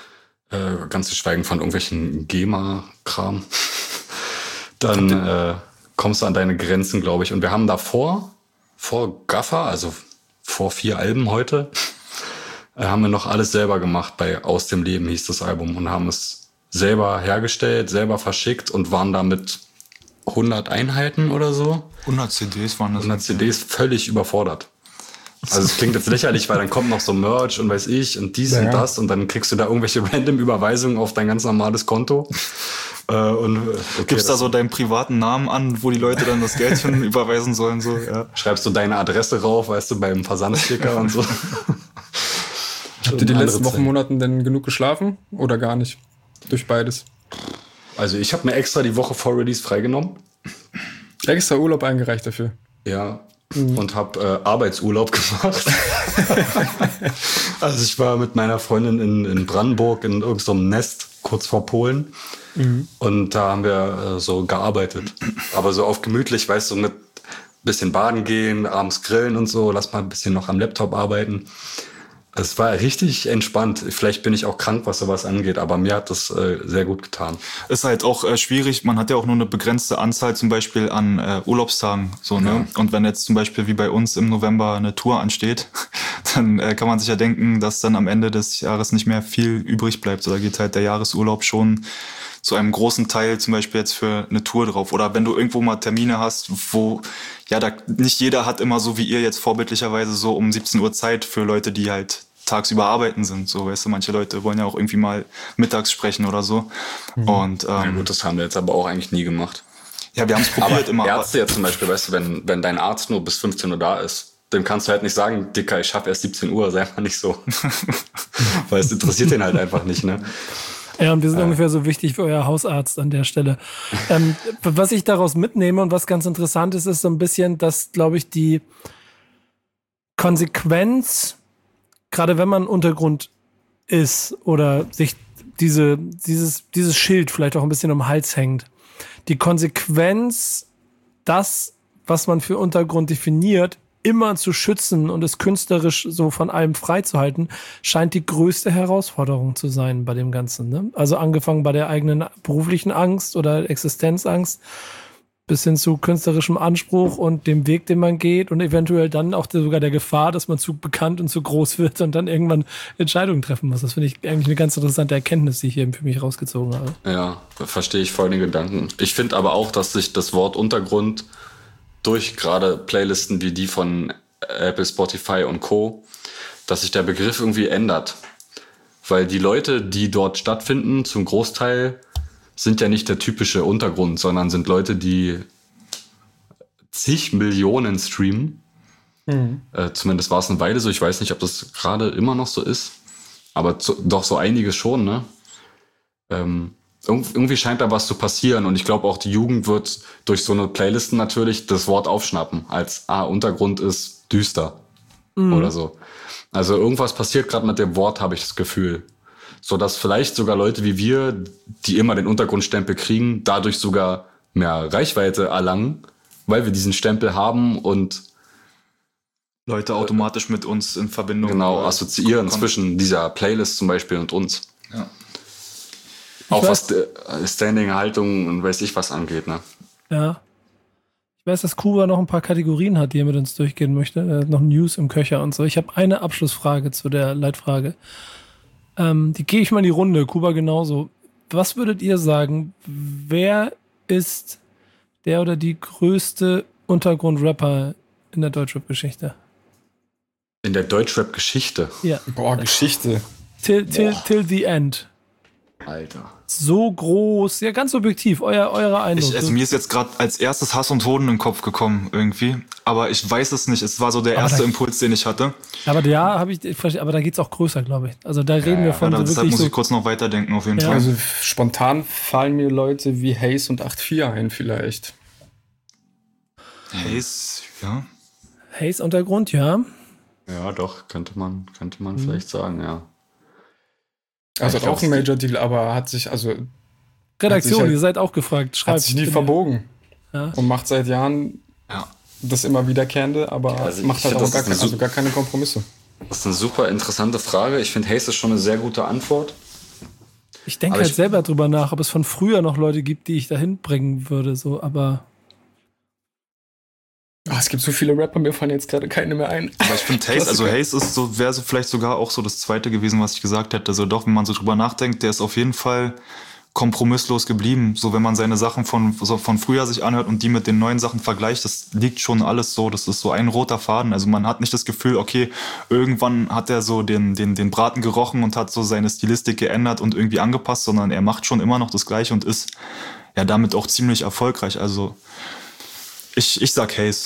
Äh, ganz zu schweigen von irgendwelchen GEMA-Kram. Dann äh, kommst du an deine Grenzen, glaube ich. Und wir haben davor, vor Gaffer, also vor vier Alben heute, äh, haben wir noch alles selber gemacht. Bei Aus dem Leben hieß das Album. Und haben es selber hergestellt, selber verschickt und waren damit hundert Einheiten oder so. hundert C Ds waren das. hundert C Ds völlig überfordert. Also es klingt jetzt lächerlich, weil dann kommt noch so Merch und weiß ich und dies ja, und das und dann kriegst du da irgendwelche random Überweisungen auf dein ganz normales Konto. Äh, und okay, gibst da so deinen privaten Namen an, wo die Leute dann das Geld hin überweisen sollen. So, ja. Schreibst du deine Adresse rauf, weißt du, beim Versandsticker und so. Habt ihr die letzten Wochen, Monaten denn genug geschlafen oder gar nicht? Durch beides? Also ich habe mir extra die Woche vor Release freigenommen. Extra Urlaub eingereicht dafür? Ja. Mhm. Und habe äh, Arbeitsurlaub gemacht. Also ich war mit meiner Freundin in, in Brandenburg in irgendeinem so Nest kurz vor Polen. Mhm. Und da haben wir äh, so gearbeitet. Aber so auf gemütlich, weißt du, mit bisschen baden gehen, abends grillen und so, lass mal ein bisschen noch am Laptop arbeiten. Es war richtig entspannt. Vielleicht bin ich auch krank, was sowas angeht, aber mir hat das äh, sehr gut getan. Ist halt auch äh, schwierig. Man hat ja auch nur eine begrenzte Anzahl zum Beispiel an äh, Urlaubstagen. So, ne? Ja. Und wenn jetzt zum Beispiel wie bei uns im November eine Tour ansteht, dann äh, kann man sich ja denken, dass dann am Ende des Jahres nicht mehr viel übrig bleibt. So, da geht halt der Jahresurlaub schon zu einem großen Teil zum Beispiel jetzt für eine Tour drauf. Oder wenn du irgendwo mal Termine hast, wo, ja, da nicht jeder hat immer so wie ihr jetzt vorbildlicherweise so um siebzehn Uhr Zeit für Leute, die halt tagsüber arbeiten sind. So, weißt du, manche Leute wollen ja auch irgendwie mal mittags sprechen oder so. Mhm. Und, ähm, ja gut, das haben wir jetzt aber auch eigentlich nie gemacht. Ja, wir haben es probiert aber immer. Ärzte jetzt zum Beispiel, weißt du, wenn, wenn dein Arzt nur bis fünfzehn Uhr da ist, dem kannst du halt nicht sagen, Dicker, ich schaffe erst siebzehn Uhr, sei mal nicht so. Weil es interessiert den halt einfach nicht, ne? Ja, und wir sind äh. ungefähr so wichtig wie euer Hausarzt an der Stelle. ähm, was ich daraus mitnehme und was ganz interessant ist, ist so ein bisschen, dass, glaube ich, die Konsequenz, gerade wenn man Untergrund ist oder sich diese, dieses, dieses Schild vielleicht auch ein bisschen um den Hals hängt, die Konsequenz, das, was man für Untergrund definiert, immer zu schützen und es künstlerisch so von allem freizuhalten, scheint die größte Herausforderung zu sein bei dem Ganzen. Ne? Also angefangen bei der eigenen beruflichen Angst oder Existenzangst bis hin zu künstlerischem Anspruch und dem Weg, den man geht und eventuell dann auch sogar der Gefahr, dass man zu bekannt und zu groß wird und dann irgendwann Entscheidungen treffen muss. Das finde ich eigentlich eine ganz interessante Erkenntnis, die ich hier für mich rausgezogen habe. Ja, verstehe ich voll den Gedanken. Ich finde aber auch, dass sich das Wort Untergrund durch gerade Playlisten wie die von Apple, Spotify und Co., dass sich der Begriff irgendwie ändert. Weil die Leute, die dort stattfinden, zum Großteil sind ja nicht der typische Untergrund, sondern sind Leute, die zig Millionen streamen. Mhm. Äh, zumindest war es eine Weile so. Ich weiß nicht, ob das gerade immer noch so ist. Aber zu, doch so einiges schon, ne? Ähm, Irgendwie scheint da was zu passieren und ich glaube auch die Jugend wird durch so eine Playlisten natürlich das Wort aufschnappen, als ah, Untergrund ist düster mhm. oder so. Also irgendwas passiert gerade mit dem Wort, habe ich das Gefühl. So dass vielleicht sogar Leute wie wir, die immer den Untergrundstempel kriegen, dadurch sogar mehr Reichweite erlangen, weil wir diesen Stempel haben und Leute automatisch mit uns in Verbindung genau assoziieren zwischen dieser Playlist zum Beispiel und uns. Ja. Auch was Standing-Haltung und weiß ich was angeht, ne? Ja. Ich weiß, dass Kuba noch ein paar Kategorien hat, die er mit uns durchgehen möchte. Er hat noch News im Köcher und so. Ich habe eine Abschlussfrage zu der Leitfrage. Ähm, die gehe ich mal in die Runde. Kuba genauso. Was würdet ihr sagen, wer ist der oder die größte Untergrund-Rapper in der Deutschrap-Geschichte? In der Deutschrap-Geschichte? Ja. Boah, Geschichte. Till, till, Boah. till the end. Alter. So groß, ja, ganz objektiv, euer, eure Eindruck. Ich, also mir ist jetzt gerade als erstes Hass und Hoden in den Kopf gekommen irgendwie, aber ich weiß es nicht, es war so der aber erste da, Impuls, den ich hatte. Aber ja, habe ich, aber da geht's auch größer, glaube ich. Also da reden ja, wir von ja, so deshalb wirklich muss so ich kurz noch weiterdenken auf jeden ja. Fall. Also spontan fallen mir Leute wie Haze und acht vier ein vielleicht. Haze, ja. Haze Untergrund, ja. Ja, doch, könnte man, könnte man mhm. vielleicht sagen, ja. Also hat auch ein Major-Deal, aber hat sich, also Redaktion, halt, ihr seid auch gefragt. Schreibt hat sich nie verbogen. Ja. Und macht seit Jahren ja. das immer wiederkehrende, aber also macht halt auch gar, kein, also gar keine Kompromisse. Das ist eine super interessante Frage. Ich finde, Haze ist schon eine sehr gute Antwort. Ich denke halt ich, selber drüber nach, ob es von früher noch Leute gibt, die ich dahin bringen würde, so, aber oh, es gibt so viele Rapper, mir fallen jetzt gerade keine mehr ein. Aber ich finde Haze, also Haze ist so, wäre so vielleicht sogar auch so das zweite gewesen, was ich gesagt hätte. Also doch, wenn man so drüber nachdenkt, der ist auf jeden Fall kompromisslos geblieben. So, wenn man seine Sachen von, so von früher sich anhört und die mit den neuen Sachen vergleicht, das liegt schon alles so, das ist so ein roter Faden. Also man hat nicht das Gefühl, okay, irgendwann hat er so den, den, den Braten gerochen und hat so seine Stilistik geändert und irgendwie angepasst, sondern er macht schon immer noch das Gleiche und ist ja damit auch ziemlich erfolgreich. Also Ich, ich sag Haze.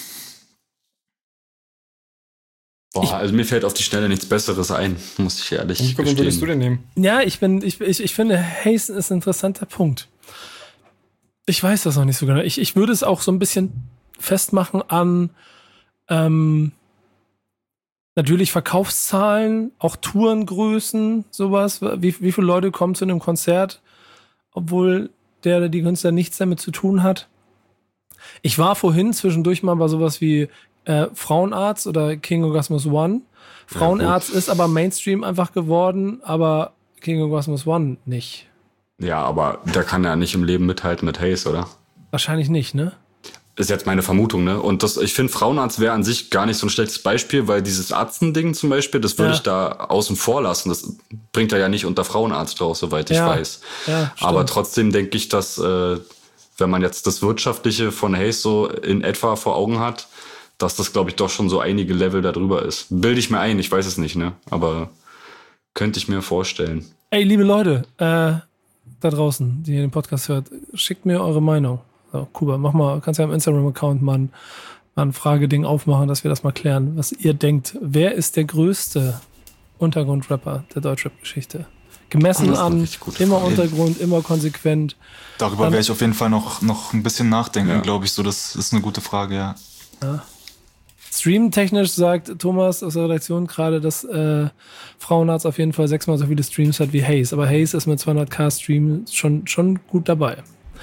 Boah, also mir fällt auf die Schnelle nichts Besseres ein, muss ich ehrlich gestehen. Wie würdest du denn nehmen? Ja, ich bin, ich, ich, ich finde, Haze ist ein interessanter Punkt. Ich weiß das noch nicht so genau. Ich, ich würde es auch so ein bisschen festmachen an ähm, natürlich Verkaufszahlen, auch Tourengrößen, sowas. Wie, wie viele Leute kommen zu einem Konzert, obwohl der oder die Künstler nichts damit zu tun hat. Ich war vorhin zwischendurch mal bei sowas wie äh, Frauenarzt oder King Orgasmus One Frauenarzt ja, ist aber Mainstream einfach geworden, aber King of Cosmos One nicht. Ja, aber der kann ja nicht im Leben mithalten mit Haze, oder? Wahrscheinlich nicht, ne? Ist jetzt meine Vermutung, ne? Und das, ich finde, Frauenarzt wäre an sich gar nicht so ein schlechtes Beispiel, weil dieses Arztending zum Beispiel, das würde ja. ich da außen vor lassen. Das bringt er ja nicht unter Frauenarzt raus, soweit ich ja. weiß. Ja, aber trotzdem denke ich, dass, äh, wenn man jetzt das Wirtschaftliche von Haze so in etwa vor Augen hat, dass das, glaube ich, doch schon so einige Level da drüber ist. Bilde ich mir ein, ich weiß es nicht, ne? Aber könnte ich mir vorstellen. Ey, liebe Leute, äh, da draußen, die ihr den Podcast hört, schickt mir eure Meinung. So, Kuba, mach mal, kannst ja im Instagram-Account mal ein, mal ein Frageding aufmachen, dass wir das mal klären, was ihr denkt. Wer ist der größte Untergrundrapper der Deutschrap-Geschichte? Gemessen oh, an immer Frage. Untergrund, immer konsequent. Darüber werde ich auf jeden Fall noch, noch ein bisschen nachdenken, ja. glaube ich. So, das ist eine gute Frage, ja. ja. Streamtechnisch sagt Thomas aus der Redaktion gerade, dass äh, Frauenarzt auf jeden Fall sechsmal so viele Streams hat wie Haze. Aber Haze ist mit zweihunderttausend Streams schon, schon gut dabei.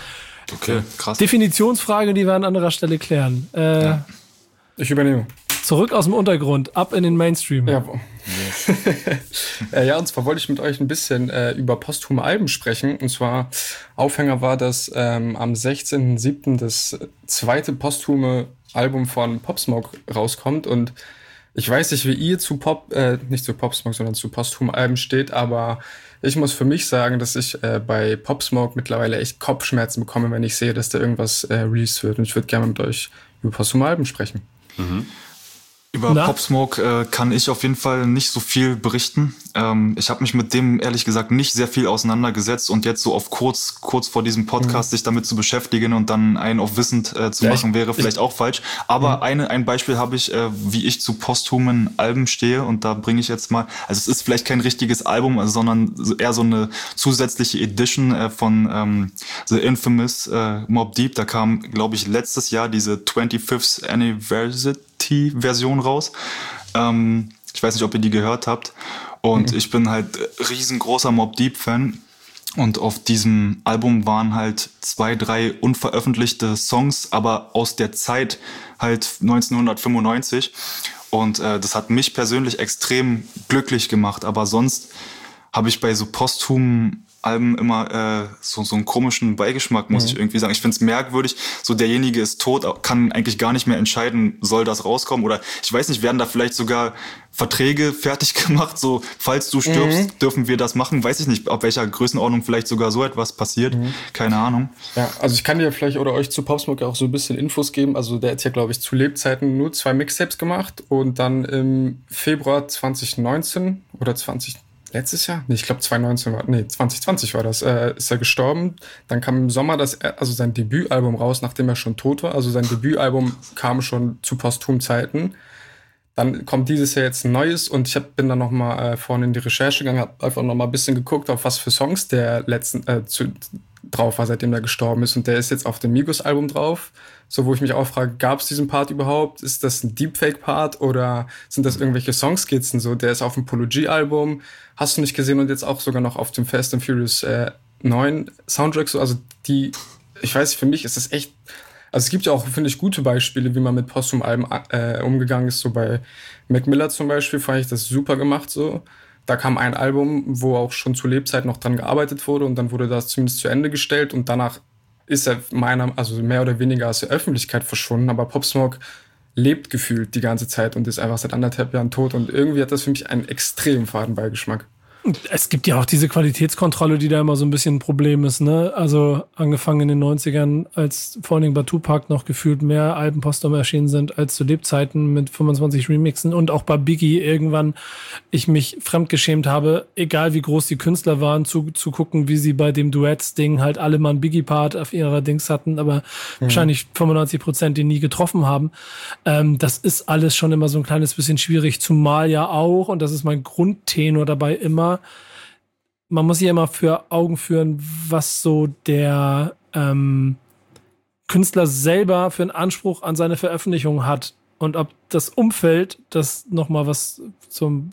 Okay, krass. Definitionsfrage, die wir an anderer Stelle klären. Äh, ja. Ich übernehme. Zurück aus dem Untergrund, ab in den Mainstream. Ja, yes. äh, ja und zwar wollte ich mit euch ein bisschen äh, über posthume Alben sprechen. Und zwar, Aufhänger war, dass ähm, am sechzehnten siebten das zweite posthume Album von Pop Smoke rauskommt. Und ich weiß nicht, wie ihr zu Pop, äh, nicht zu Pop Smoke, sondern zu posthumen Alben steht, aber ich muss für mich sagen, dass ich äh, bei Pop Smoke mittlerweile echt Kopfschmerzen bekomme, wenn ich sehe, dass da irgendwas äh, released wird. Und ich würde gerne mit euch über posthume Alben sprechen. Mhm. Über Na? Pop Smoke äh, kann ich auf jeden Fall nicht so viel berichten. Ähm, ich habe mich mit dem ehrlich gesagt nicht sehr viel auseinandergesetzt und jetzt so auf kurz kurz vor diesem Podcast mhm. sich damit zu beschäftigen und dann einen auf wissend äh, zu ja, machen, wäre ich, vielleicht ich, auch falsch. Aber mhm. eine ein Beispiel habe ich, äh, wie ich zu posthumen Alben stehe und da bringe ich jetzt mal, also es ist vielleicht kein richtiges Album, also, sondern eher so eine zusätzliche Edition äh, von ähm, The Infamous äh, Mobb Deep. Da kam, glaube ich, letztes Jahr diese twenty-fifth Anniversary-Version raus. Ähm, ich weiß nicht, ob ihr die gehört habt. Und mhm. ich bin halt riesengroßer Mobb Deep-Fan. Und auf diesem Album waren halt zwei, drei unveröffentlichte Songs, aber aus der Zeit halt neunzehnhundertfünfundneunzig. Und äh, das hat mich persönlich extrem glücklich gemacht. Aber sonst habe ich bei so posthumen Alben immer äh, so, so einen komischen Beigeschmack, muss mhm. ich irgendwie sagen. Ich finde es merkwürdig, so derjenige ist tot, kann eigentlich gar nicht mehr entscheiden, soll das rauskommen oder ich weiß nicht, werden da vielleicht sogar Verträge fertig gemacht, so falls du stirbst, mhm. dürfen wir das machen. Weiß ich nicht, ab welcher Größenordnung vielleicht sogar so etwas passiert. Mhm. Keine Ahnung. Ja, also ich kann dir vielleicht oder euch zu Pop Smoke auch so ein bisschen Infos geben. Also der hat ja, glaube ich, zu Lebzeiten nur zwei Mixtapes gemacht und dann im Februar zwanzig neunzehn oder zwanzig letztes Jahr? Nee, ich glaube zwanzig neunzehn war, nee, zwanzig zwanzig war das, äh, ist er gestorben. Dann kam im Sommer das, also sein Debütalbum raus, nachdem er schon tot war. Also sein Debütalbum kam schon zu posthumen Zeiten. Dann kommt dieses Jahr jetzt ein neues und ich hab, bin dann noch mal äh, vorne in die Recherche gegangen, habe einfach noch mal ein bisschen geguckt, auf was für Songs der letzten äh, zu, drauf war, seitdem er gestorben ist. Und der ist jetzt auf dem Migos-Album drauf. So, wo ich mich auch frage, gab es diesen Part überhaupt? Ist das ein Deepfake-Part oder sind das irgendwelche Songskizzen? So, der ist auf dem Polo G-Album, hast du nicht gesehen und jetzt auch sogar noch auf dem Fast and Furious äh, neun Soundtrack. So, also die, ich weiß nicht, für mich ist das echt. Also es gibt ja auch, finde ich, gute Beispiele, wie man mit posthumen Alben äh, umgegangen ist. So bei Mac Miller zum Beispiel fand ich das super gemacht. So, da kam ein Album, wo auch schon zu Lebzeit noch dran gearbeitet wurde und dann wurde das zumindest zu Ende gestellt und danach ist er meiner, also mehr oder weniger aus der Öffentlichkeit verschwunden, aber Pop Smoke lebt gefühlt die ganze Zeit und ist einfach seit anderthalb Jahren tot und irgendwie hat das für mich einen extrem faden Beigeschmack. Es gibt ja auch diese Qualitätskontrolle, die da immer so ein bisschen ein Problem ist, ne? Also angefangen in den neunzigern, als vor allen Dingen bei Tupac noch gefühlt mehr Alben posthum erschienen sind als zu Lebzeiten mit fünfundzwanzig Remixen und auch bei Biggie irgendwann ich mich fremdgeschämt habe, egal wie groß die Künstler waren, zu, zu gucken, wie sie bei dem Duets-Ding halt alle mal einen Biggie-Part auf ihrer Dings hatten, aber mhm. wahrscheinlich fünfundneunzig Prozent den nie getroffen haben. Ähm, das ist alles schon immer so ein kleines bisschen schwierig, zumal ja auch, und das ist mein Grundtenor dabei immer, man muss sich immer für Augen führen, was so der ähm, Künstler selber für einen Anspruch an seine Veröffentlichung hat und ob das Umfeld, das nochmal was zum,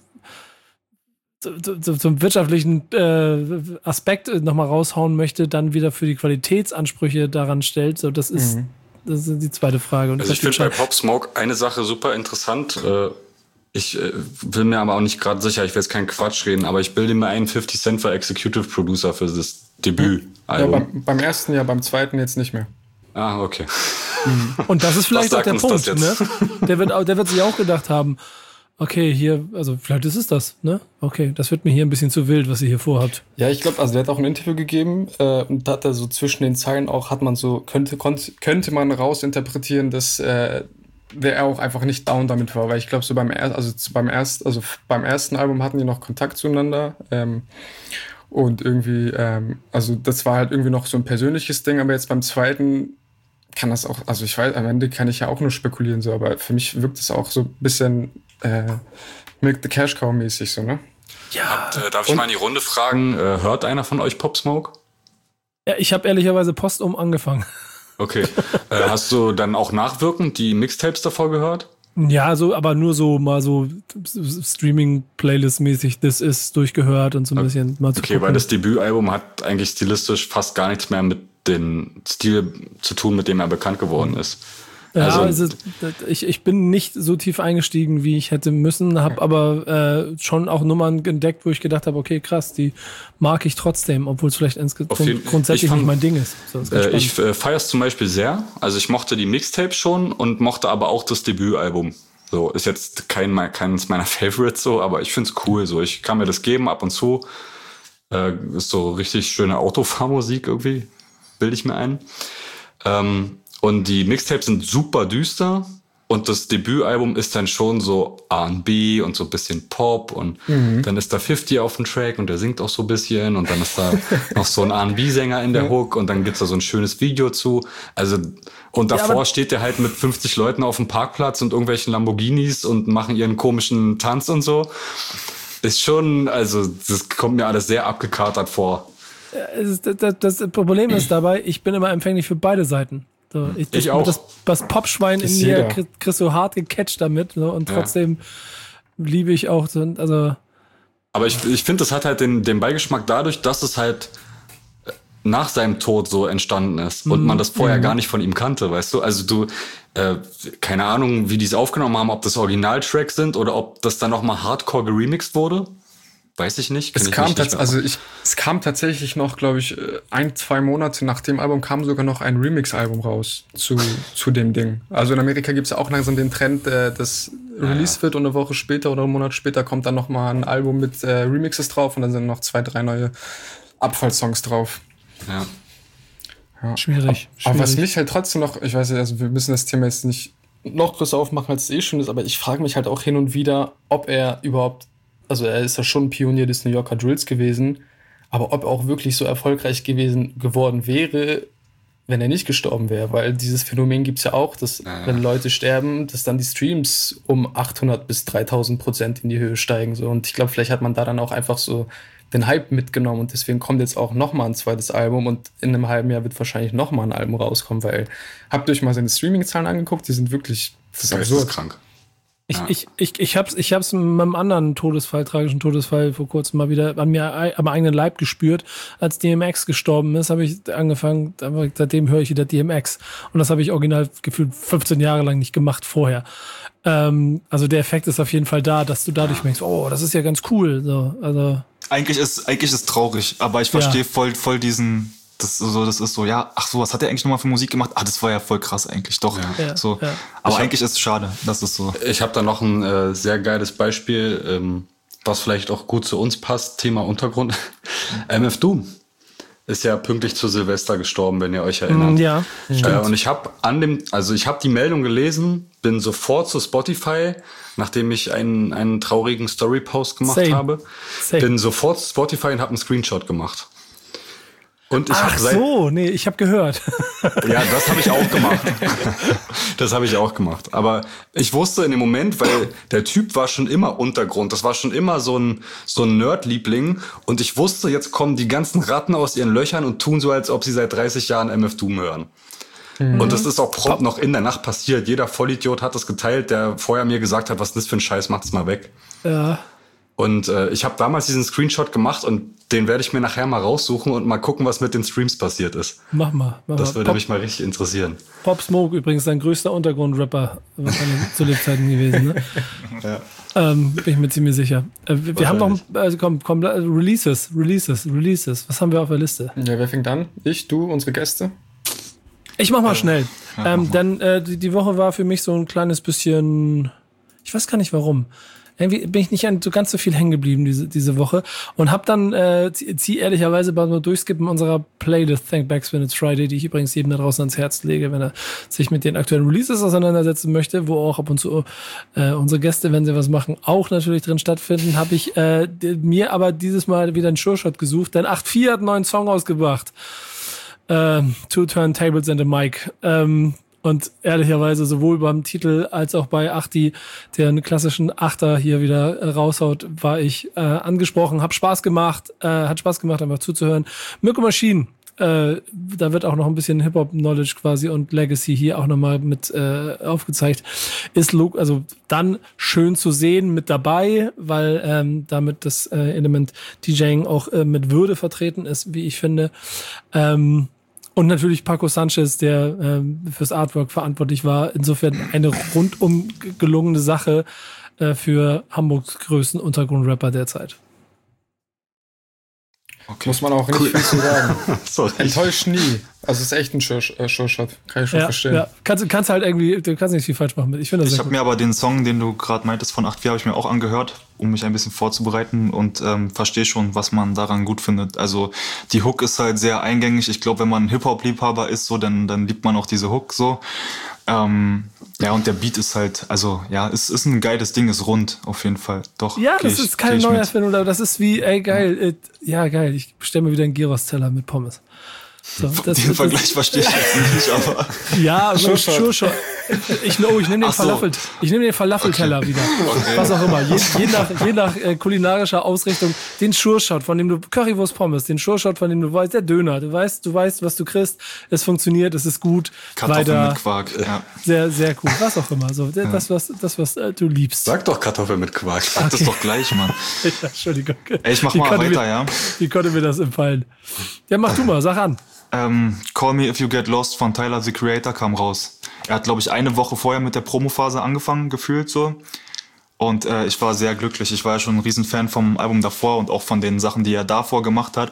zum, zum wirtschaftlichen äh, Aspekt nochmal raushauen möchte, dann wieder für die Qualitätsansprüche daran stellt. So, das ist, mhm. das ist die zweite Frage. Und also ich finde bei Pop Smoke eine Sache super interessant. Äh, Ich äh, bin mir aber auch nicht gerade sicher, ich will jetzt keinen Quatsch reden, aber ich bilde mir einen fifty Cent für Executive Producer für das Debütalbum. Ja, beim, beim ersten ja, beim zweiten jetzt nicht mehr. Ah, okay. Und das ist vielleicht auch der Punkt, ne? Der wird, der wird sich auch gedacht haben, okay, hier, also vielleicht ist es das, ne? Okay, das wird mir hier ein bisschen zu wild, was ihr hier vorhabt. Ja, ich glaube, also der hat auch ein Interview gegeben äh, und da hat er so zwischen den Zeilen auch, hat man so, könnte, konnt, könnte man rausinterpretieren, dass äh, der auch einfach nicht down damit war, weil ich glaube, so beim, er- also beim, erst, also beim ersten Album hatten die noch Kontakt zueinander ähm, und irgendwie, ähm, also das war halt irgendwie noch so ein persönliches Ding, aber jetzt beim zweiten kann das auch, also ich weiß, am Ende kann ich ja auch nur spekulieren, so, aber für mich wirkt es auch so ein bisschen äh, Milk the Cash Cow mäßig so, ne? Ja. Äh, darf ich mal in die Runde fragen, äh, hört einer von euch Pop Smoke? Ja, ich habe ehrlicherweise postum angefangen. Okay. äh, hast du dann auch nachwirkend die Mixtapes davor gehört? Ja, so, aber nur so mal so Streaming-Playlist-mäßig, das ist durchgehört und so ein bisschen mal zu Okay, gucken. weil das Debütalbum hat eigentlich stilistisch fast gar nichts mehr mit dem Stil zu tun, mit dem er bekannt geworden ist. Ja, also, also ich, ich bin nicht so tief eingestiegen, wie ich hätte müssen, habe aber äh, schon auch Nummern entdeckt, wo ich gedacht habe, okay, krass, die mag ich trotzdem, obwohl es vielleicht insgesamt jeden- grundsätzlich ich fand- nicht mein Ding ist. So, ist ganz äh, spannend. ich äh, feiere es zum Beispiel sehr. Also ich mochte die Mixtapes schon und mochte aber auch das Debütalbum. So, ist jetzt kein, keines meiner Favorites so, aber ich find's cool. So, ich kann mir das geben ab und zu. Äh, ist so richtig schöne Autofahrmusik irgendwie, bilde ich mir ein. Ähm, und die Mixtapes sind super düster und das Debütalbum ist dann schon so R and B und so ein bisschen Pop und mhm. dann ist da fifty auf dem Track und der singt auch so ein bisschen und dann ist da noch so ein R and B-Sänger in der Hook und dann gibt's da so ein schönes Video zu. Also und davor Ja, steht der halt mit fünfzig Leuten auf dem Parkplatz und irgendwelchen Lamborghinis und machen ihren komischen Tanz und so. Ist schon, also das kommt mir alles sehr abgekatert vor. Das, das, das Problem ist dabei, ich bin immer empfänglich für beide Seiten. So, ich, das, Ich auch. Das, das Popschwein in Ist mir jeder. kriegst, kriegst du hart gecatcht damit, so, und Ja. trotzdem liebe ich auch so, also Aber ich, ich finde, das hat halt den, den Beigeschmack dadurch, dass es halt nach seinem Tod so entstanden ist und man das vorher gar nicht von ihm kannte, weißt du? Also du, äh, keine Ahnung, wie die es aufgenommen haben, ob das Originaltracks sind oder ob das dann nochmal hardcore geremixed wurde. Weiß ich nicht. Kenn Es ich kam, mich nicht tats- mehr also aus. ich, es kam tatsächlich noch, glaube ich, äh, ein, zwei Monate nach dem Album kam sogar noch ein Remix-Album raus zu, zu dem Ding. Also in Amerika gibt es ja auch langsam den Trend, äh, dass released wird und eine Woche später oder einen Monat später kommt dann noch mal ein Album mit äh, Remixes drauf und dann sind noch zwei, drei neue Abfallsongs drauf. Ja. Ja. schwierig. Aber was schwierig. mich halt trotzdem noch, ich weiß nicht, also wir müssen das Thema jetzt nicht noch größer aufmachen, als es eh schon ist, aber ich frage mich halt auch hin und wieder, ob er überhaupt, also er ist ja schon ein Pionier des New Yorker Drills gewesen, aber ob er auch wirklich so erfolgreich gewesen geworden wäre, wenn er nicht gestorben wäre, weil dieses Phänomen gibt's ja auch, dass Ja. wenn Leute sterben, dass dann die Streams um achthundert bis dreitausend Prozent in die Höhe steigen, so. Und ich glaube, vielleicht hat man da dann auch einfach so den Hype mitgenommen und deswegen kommt jetzt auch noch mal ein zweites Album und in einem halben Jahr wird wahrscheinlich noch mal ein Album rauskommen, weil habt ihr euch mal seine Streaming-Zahlen angeguckt? Die sind wirklich, das ist absurd. Geisteskrank. Ich, Ja. ich, ich, ich hab's, ich hab's mit meinem anderen Todesfall, tragischen Todesfall vor kurzem mal wieder an mir ei- am eigenen Leib gespürt. Als D M X gestorben ist, habe ich angefangen, aber seitdem höre ich wieder D M X. Und das habe ich original gefühlt fünfzehn Jahre lang nicht gemacht vorher. Ähm, also der Effekt ist auf jeden Fall da, dass du dadurch merkst, oh, das ist ja ganz cool. So, also Eigentlich ist, eigentlich ist traurig, aber ich verstehe Ja. voll, voll diesen, das ist so, das ist so, ja, ach so, was hat er eigentlich nochmal für Musik gemacht? Ah, das war ja voll krass eigentlich, doch. Ja, so. ja. Aber Ich hab- eigentlich ist es schade, das ist so. Ich habe da noch ein äh, sehr geiles Beispiel, ähm, was vielleicht auch gut zu uns passt, Thema Untergrund. M F Doom ist ja pünktlich zu Silvester gestorben, wenn ihr euch erinnert. Mm, ja, Äh, und ich habe an dem, also ich habe die Meldung gelesen, bin sofort zu Spotify, nachdem ich einen, einen traurigen Story-Post gemacht Same. habe, Same. bin sofort zu Spotify und habe einen Screenshot gemacht. Und ich Ach habe seit so, nee, ich habe gehört. ja, das habe ich auch gemacht. Das habe ich auch gemacht. Aber ich wusste in dem Moment, weil der Typ war schon immer Untergrund. Das war schon immer so ein, so ein Nerd-Liebling. Und ich wusste, jetzt kommen die ganzen Ratten aus ihren Löchern und tun so, als ob sie seit dreißig Jahren M F Doom hören. Und das ist auch prompt noch in der Nacht passiert. Jeder Vollidiot hat das geteilt, der vorher mir gesagt hat, was ist das für ein Scheiß, macht's mal weg. Ja. Und äh, ich habe damals diesen Screenshot gemacht und den werde ich mir nachher mal raussuchen und mal gucken, was mit den Streams passiert ist. Mach mal. Mach das mal. würde Pop, mich mal richtig interessieren. Pop Smoke übrigens sein größter Untergrundrapper zu Lebzeiten gewesen. Ne? Ja. Ähm, bin ich mir ziemlich sicher. Äh, wir wir haben noch, also komm, komm, Releases, Releases, Releases. Was haben wir auf der Liste? Ja, wer fängt an? Ich, du, unsere Gäste? Ich mach mal schnell. Ja, ähm, mach mal. Denn äh, die, die Woche war für mich so ein kleines bisschen, ich weiß gar nicht warum. Irgendwie bin ich nicht an so ganz so viel hängen geblieben diese diese Woche und hab dann äh, zieh, zieh ehrlicherweise beim nur Durchskippen unserer Playlist Thank Backs When It's Friday, die ich übrigens jedem da draußen ans Herz lege, wenn er sich mit den aktuellen Releases auseinandersetzen möchte, wo auch ab und zu äh, unsere Gäste, wenn sie was machen, auch natürlich drin stattfinden, habe ich äh, mir aber dieses Mal wieder einen Sure-Shot gesucht, denn acht vier hat einen neuen Song ausgebracht. Äh, Two Turntables and a Mic. Ähm, Und ehrlicherweise sowohl beim Titel als auch bei Achti, der einen klassischen Achter hier wieder äh, raushaut, war ich äh, angesprochen. Hab Spaß gemacht, äh, hat Spaß gemacht, einfach zuzuhören. Mirko Machine, äh, da wird auch noch ein bisschen Hip-Hop-Knowledge quasi und Legacy hier auch nochmal mit äh, aufgezeigt. Ist also dann schön zu sehen mit dabei, weil ähm, damit das äh, Element DJing auch äh, mit Würde vertreten ist, wie ich finde. Ähm, Und natürlich Paco Sanchez, der ähm, fürs Artwork verantwortlich war. Insofern eine rundum gelungene Sache äh, für Hamburgs größten Untergrundrapper derzeit. Okay. Muss man auch nicht cool. viel zu sagen. Enttäuscht nie. Also es ist echt ein Sure-Shot. Kann ich schon ja, verstehen. Ja. Kannst, kannst halt irgendwie, du kannst nicht viel falsch machen mit. Ich, ich habe mir aber den Song, den du gerade meintest, von acht vier habe ich mir auch angehört, um mich ein bisschen vorzubereiten und ähm, verstehe schon, was man daran gut findet. Also die Hook ist halt sehr eingängig. Ich glaube, wenn man Hip-Hop-Liebhaber ist, so, dann, dann liebt man auch diese Hook so. Ähm, ja, und der Beat ist halt, also ja, es ist ein geiles Ding, ist rund, auf jeden Fall. Doch. Ja, das ich, ist keine Neuerfindung, aber das ist wie, ey, geil, ja, ja geil, ich bestelle mir wieder einen Gyros-Teller mit Pommes. So, das, den das, Vergleich das, verstehe ich jetzt nicht, aber. Ja, aber Sure Shot. Ich, oh, ich nehme den, Falafel, so. ich nehm den Falafelteller okay. wieder. Okay. Was auch immer. Je, je nach, je nach äh, kulinarischer Ausrichtung. Den Sure Shot, von dem du, Currywurst Pommes, den Sure Shot, von dem du weißt, der Döner. Du weißt, du weißt, was du kriegst. Es funktioniert, es ist gut. Kartoffeln weiter. mit Quark, ja. Sehr, sehr cool. Was auch immer. So, das, was, das, was äh, du liebst. Sag doch Kartoffeln mit Quark. Sag okay. das doch gleich, Mann. Ja, Entschuldigung. Ey, ich mach mal weiter, mir, ja? Wie konnte mir das empfallen? Ja, mach du mal, sag an. Ähm, Call Me If You Get Lost von Tyler, the Creator, kam raus. Er hat, glaube ich, eine Woche vorher mit der Promophase angefangen, gefühlt so. Und äh, ich war sehr glücklich. Ich war ja schon ein Riesenfan vom Album davor und auch von den Sachen, die er davor gemacht hat.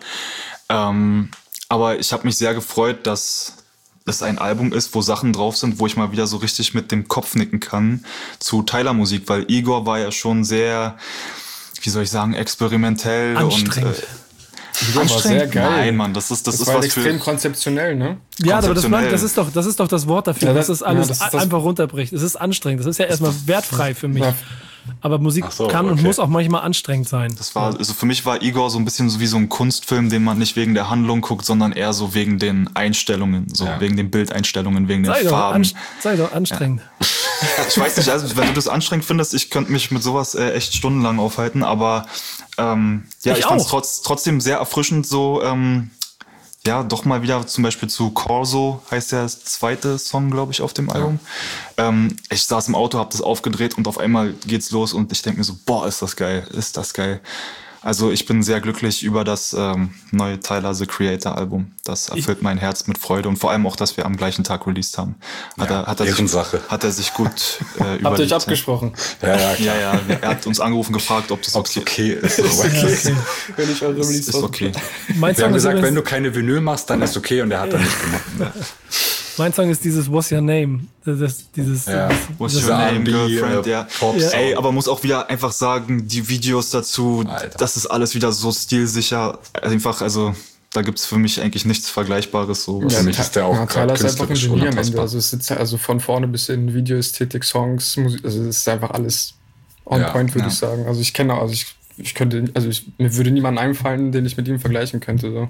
Ähm, aber ich habe mich sehr gefreut, dass es ein Album ist, wo Sachen drauf sind, wo ich mal wieder so richtig mit dem Kopf nicken kann zu Tyler-Musik. Weil Igor war ja schon sehr, wie soll ich sagen, experimentell. Anstrengend. Und äh, Igor war sehr geil. Nein, Mann, das ist das, das ist war was extrem für konzeptionell, ne? Ja, aber das, das ist doch das ist doch das Wort dafür, ja, das, dass es alles ja, das das einfach runterbricht. Es ist anstrengend. Das ist ja erstmal wertfrei für mich. Ja. Aber Musik so, kann okay. und muss auch manchmal anstrengend sein. Das war also für mich war Igor so ein bisschen so wie so ein Kunstfilm, den man nicht wegen der Handlung guckt, sondern eher so wegen den Einstellungen, so ja. wegen den Bildeinstellungen, wegen sei den Farben. Doch, sei doch anstrengend. Ja. Ich weiß nicht, also wenn du das anstrengend findest, ich könnte mich mit sowas äh, echt stundenlang aufhalten, aber ähm, ja, ich, ich fand es trotz, trotzdem sehr erfrischend, so ähm, ja, doch mal wieder zum Beispiel zu Corso, heißt der zweite Song, glaube ich, auf dem Album. Ja. Ähm, ich saß im Auto, hab das aufgedreht und auf einmal geht's los und ich denke mir so, boah, ist das geil, ist das geil. Also ich bin sehr glücklich über das ähm, neue Tyler, the Creator Album. Das erfüllt ich mein Herz mit Freude und vor allem auch, dass wir am gleichen Tag released haben. Hat, ja, er, hat, er, sich, hat er sich gut äh, überlegt. Habt ihr euch abgesprochen? Ja, ja, ja, ja. Er hat uns angerufen, gefragt, ob das okay, okay ist. Ist okay. okay. Wenn ich eure Release ist, ist okay. Wir haben gesagt, wenn du keine Vinyl machst, dann ist okay und er hat dann nicht gemacht. Ja. Mein Song ist dieses What's Your Name? Das, dieses, ja. das, What's Your Name, Girlfriend, ja. ja. Ey, aber muss auch wieder einfach sagen, die Videos dazu, Alter. Das ist alles wieder so stilsicher. Einfach, also da gibt's für mich eigentlich nichts Vergleichbares. So. Ja, für mich ist der auch ja, Tyler ist einfach ein Genie am Ende. Also es sitzt also von vorne bis in Videoästhetik, Songs, Musik, also es ist einfach alles on ja. point, würde ja. ich sagen. Also ich kenne also ich, ich könnte, also ich, mir würde niemand einfallen, den ich mit ihm vergleichen könnte. So.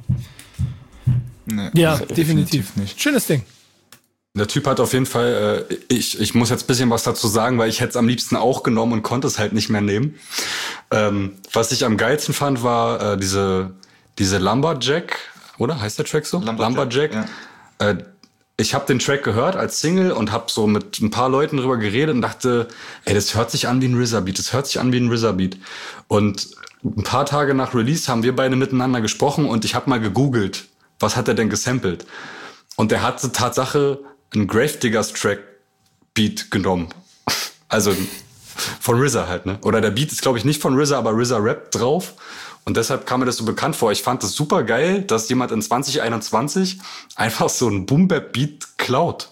Nee, ja, definitiv. definitiv nicht. Schönes Ding. Der Typ hat auf jeden Fall, äh, ich, ich muss jetzt ein bisschen was dazu sagen, weil ich hätte es am liebsten auch genommen und konnte es halt nicht mehr nehmen. Ähm, was ich am geilsten fand, war äh, diese, diese Lumberjack, oder? Heißt der Track so? Lumberjack. Lumberjack. Ja. Äh, ich habe den Track gehört als Single und habe so mit ein paar Leuten drüber geredet und dachte, ey, das hört sich an wie ein R Z A-Beat, das hört sich an wie ein R Z A-Beat. Und ein paar Tage nach Release haben wir beide miteinander gesprochen und ich habe mal gegoogelt, was hat er denn gesampelt? Und der hatte Tatsache einen Gravediggers Track-Beat genommen. Also von R Z A halt, ne? Oder der Beat ist, glaube ich, nicht von R Z A, aber R Z A Rap drauf. Und deshalb kam mir das so bekannt vor. Ich fand es super geil, dass jemand in zwanzig einundzwanzig einfach so einen Boom-Bap-Beat klaut.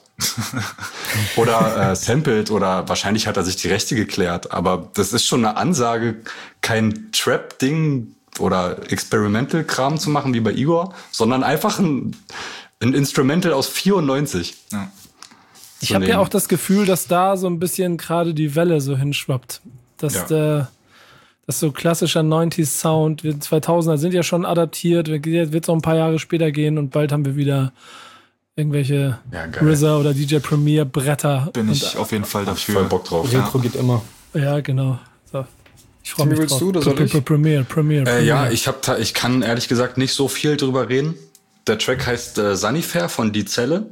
Oder äh, samplet oder wahrscheinlich hat er sich die Rechte geklärt. Aber das ist schon eine Ansage, kein Trap-Ding oder Experimental-Kram zu machen wie bei Igor, sondern einfach ein, ein Instrumental aus vierundneunzig. Ja. Ich habe ja auch das Gefühl, dass da so ein bisschen gerade die Welle so hinschwappt. Dass Ja. der Das ist so klassischer neunziger-Sound. Wir zweitausender sind ja schon adaptiert. Wird es noch ein paar Jahre später gehen und bald haben wir wieder irgendwelche Ja, geil. R Z A oder D J Premier Bretter. Bin und, ich auf jeden Fall Hab ich dafür. voll Bock drauf. Retro geht immer. Ja, genau. So. Ich freue Wie mich willst drauf. du, oder soll ich? Premier, Premier. Äh, ja, ich hab ta- ich kann ehrlich gesagt nicht so viel drüber reden. Der Track heißt äh, Sunnyfair von Die Zelle.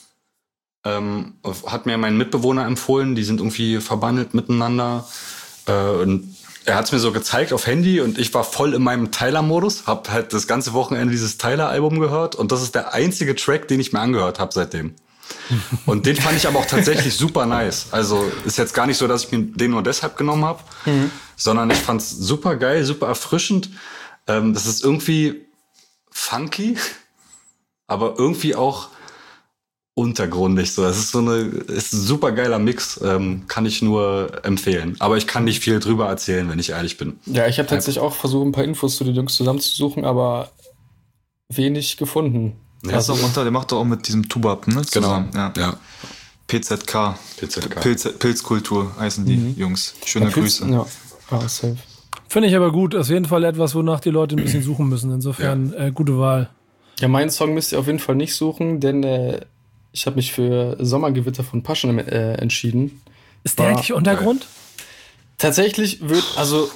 Ähm, hat mir mein Mitbewohner empfohlen. Die sind irgendwie verbandelt miteinander. Äh, und er hat es mir so gezeigt auf Handy und ich war voll in meinem Tyler-Modus. Hab halt das ganze Wochenende dieses Tyler-Album gehört und das ist der einzige Track, den ich mir angehört habe seitdem. Und den fand ich aber auch tatsächlich super nice. Also ist jetzt gar nicht so, dass ich mir den nur deshalb genommen habe, mhm. sondern ich fand's super geil, super erfrischend. Ähm, das ist irgendwie funky, aber irgendwie auch untergrundig. So, das ist so eine, ist ein super geiler Mix, ähm, kann ich nur empfehlen. Aber ich kann nicht viel drüber erzählen, wenn ich ehrlich bin. Ja, ich habe tatsächlich auch versucht, ein paar Infos zu den Jungs zusammenzusuchen, aber wenig gefunden. Der, ist auch unter, der macht doch auch mit diesem Tubab, ne? Zusammen. Genau, Ja. ja. P Z K. P Z K. Pilz, Pilzkultur heißen die Mhm. Jungs. Schöne Ja, Pilz- Grüße. Ja, ah, safe. Finde ich aber gut. Auf jeden Fall etwas, wonach die Leute ein bisschen suchen müssen. Insofern äh, gute Wahl. Ja, meinen Song müsst ihr auf jeden Fall nicht suchen, denn äh, ich habe mich für Sommergewitter von Passion äh, entschieden. Ist der War- eigentlich Untergrund? Tatsächlich wird, also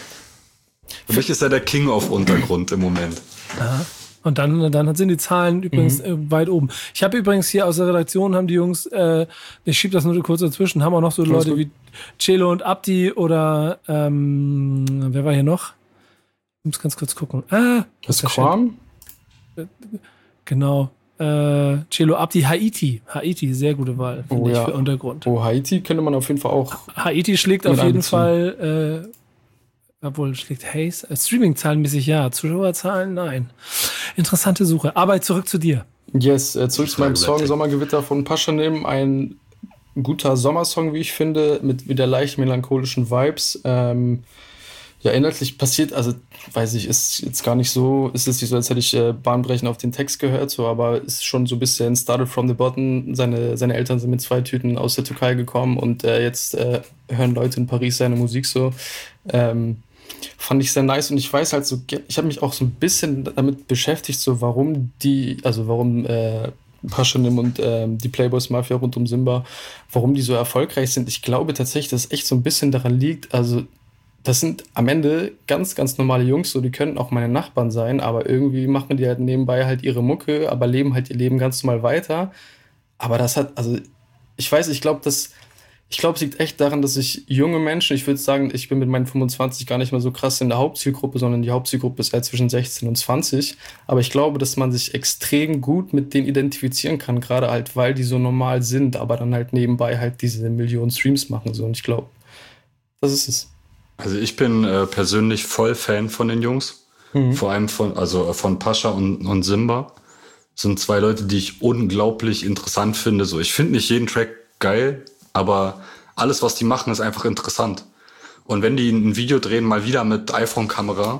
Für mich ist er der King of Untergrund im Moment. Aha. Und dann, dann sind die Zahlen übrigens äh, weit oben. Ich habe übrigens hier aus der Redaktion, haben die Jungs, äh, ich schieb das nur kurz dazwischen, haben auch noch so Leute gut. wie Celo und Abdi oder ähm, wer war hier noch? Ich muss ganz kurz gucken. Ah, das der Quam. Chat. Genau. Äh, Celo Abdi, Haiti. Haiti, sehr gute Wahl, finde Oh, ich, ja. für Untergrund. Oh, Haiti könnte man auf jeden Fall auch. Haiti schlägt Mit auf jeden einbeziehen. Fall, äh, obwohl schlägt Haze, äh, Streaming-Zahlenmäßig ja, Zuschauerzahlen nein. Interessante Suche. Aber zurück zu dir. Yes, äh, zurück zu meinem Frage Song bleibt. Sommergewitter von Paschanim. Ein guter Sommersong, wie ich finde, mit wieder leicht melancholischen Vibes. Ähm, ja, inhaltlich passiert, also weiß ich, ist jetzt gar nicht so, ist es nicht so, als hätte ich äh, bahnbrechend auf den Text gehört, so, aber ist schon so ein bisschen started from the bottom. Seine, seine Eltern sind mit zwei Tüten aus der Türkei gekommen und äh, jetzt äh, hören Leute in Paris seine Musik so. Ähm, fand ich sehr nice und ich weiß halt so, ge- ich habe mich auch so ein bisschen damit beschäftigt, so warum die, also warum äh, Paschanim und ähm, die Playboys Mafia rund um Simba, warum die so erfolgreich sind. Ich glaube tatsächlich, dass es echt so ein bisschen daran liegt, also das sind am Ende ganz, ganz normale Jungs, so die können auch meine Nachbarn sein, aber irgendwie machen die halt nebenbei halt ihre Mucke, aber leben halt ihr Leben ganz normal weiter. Aber das hat, also ich weiß, ich glaube, das, ich glaube, es liegt echt daran, dass ich junge Menschen, ich würde sagen, ich bin mit meinen fünfundzwanzig gar nicht mehr so krass in der Hauptzielgruppe, sondern die Hauptzielgruppe ist halt zwischen sechzehn und zwanzig. Aber ich glaube, dass man sich extrem gut mit denen identifizieren kann, gerade halt, weil die so normal sind, aber dann halt nebenbei halt diese Millionen Streams machen. So. Und ich glaube, das ist es. Also ich bin äh, persönlich voll Fan von den Jungs. Mhm. Vor allem von, also äh, von Pascha und, und Simba. Das sind zwei Leute, die ich unglaublich interessant finde. So, ich finde nicht jeden Track geil, aber alles, was die machen, ist einfach interessant. Und wenn die ein Video drehen, mal wieder mit iPhone-Kamera,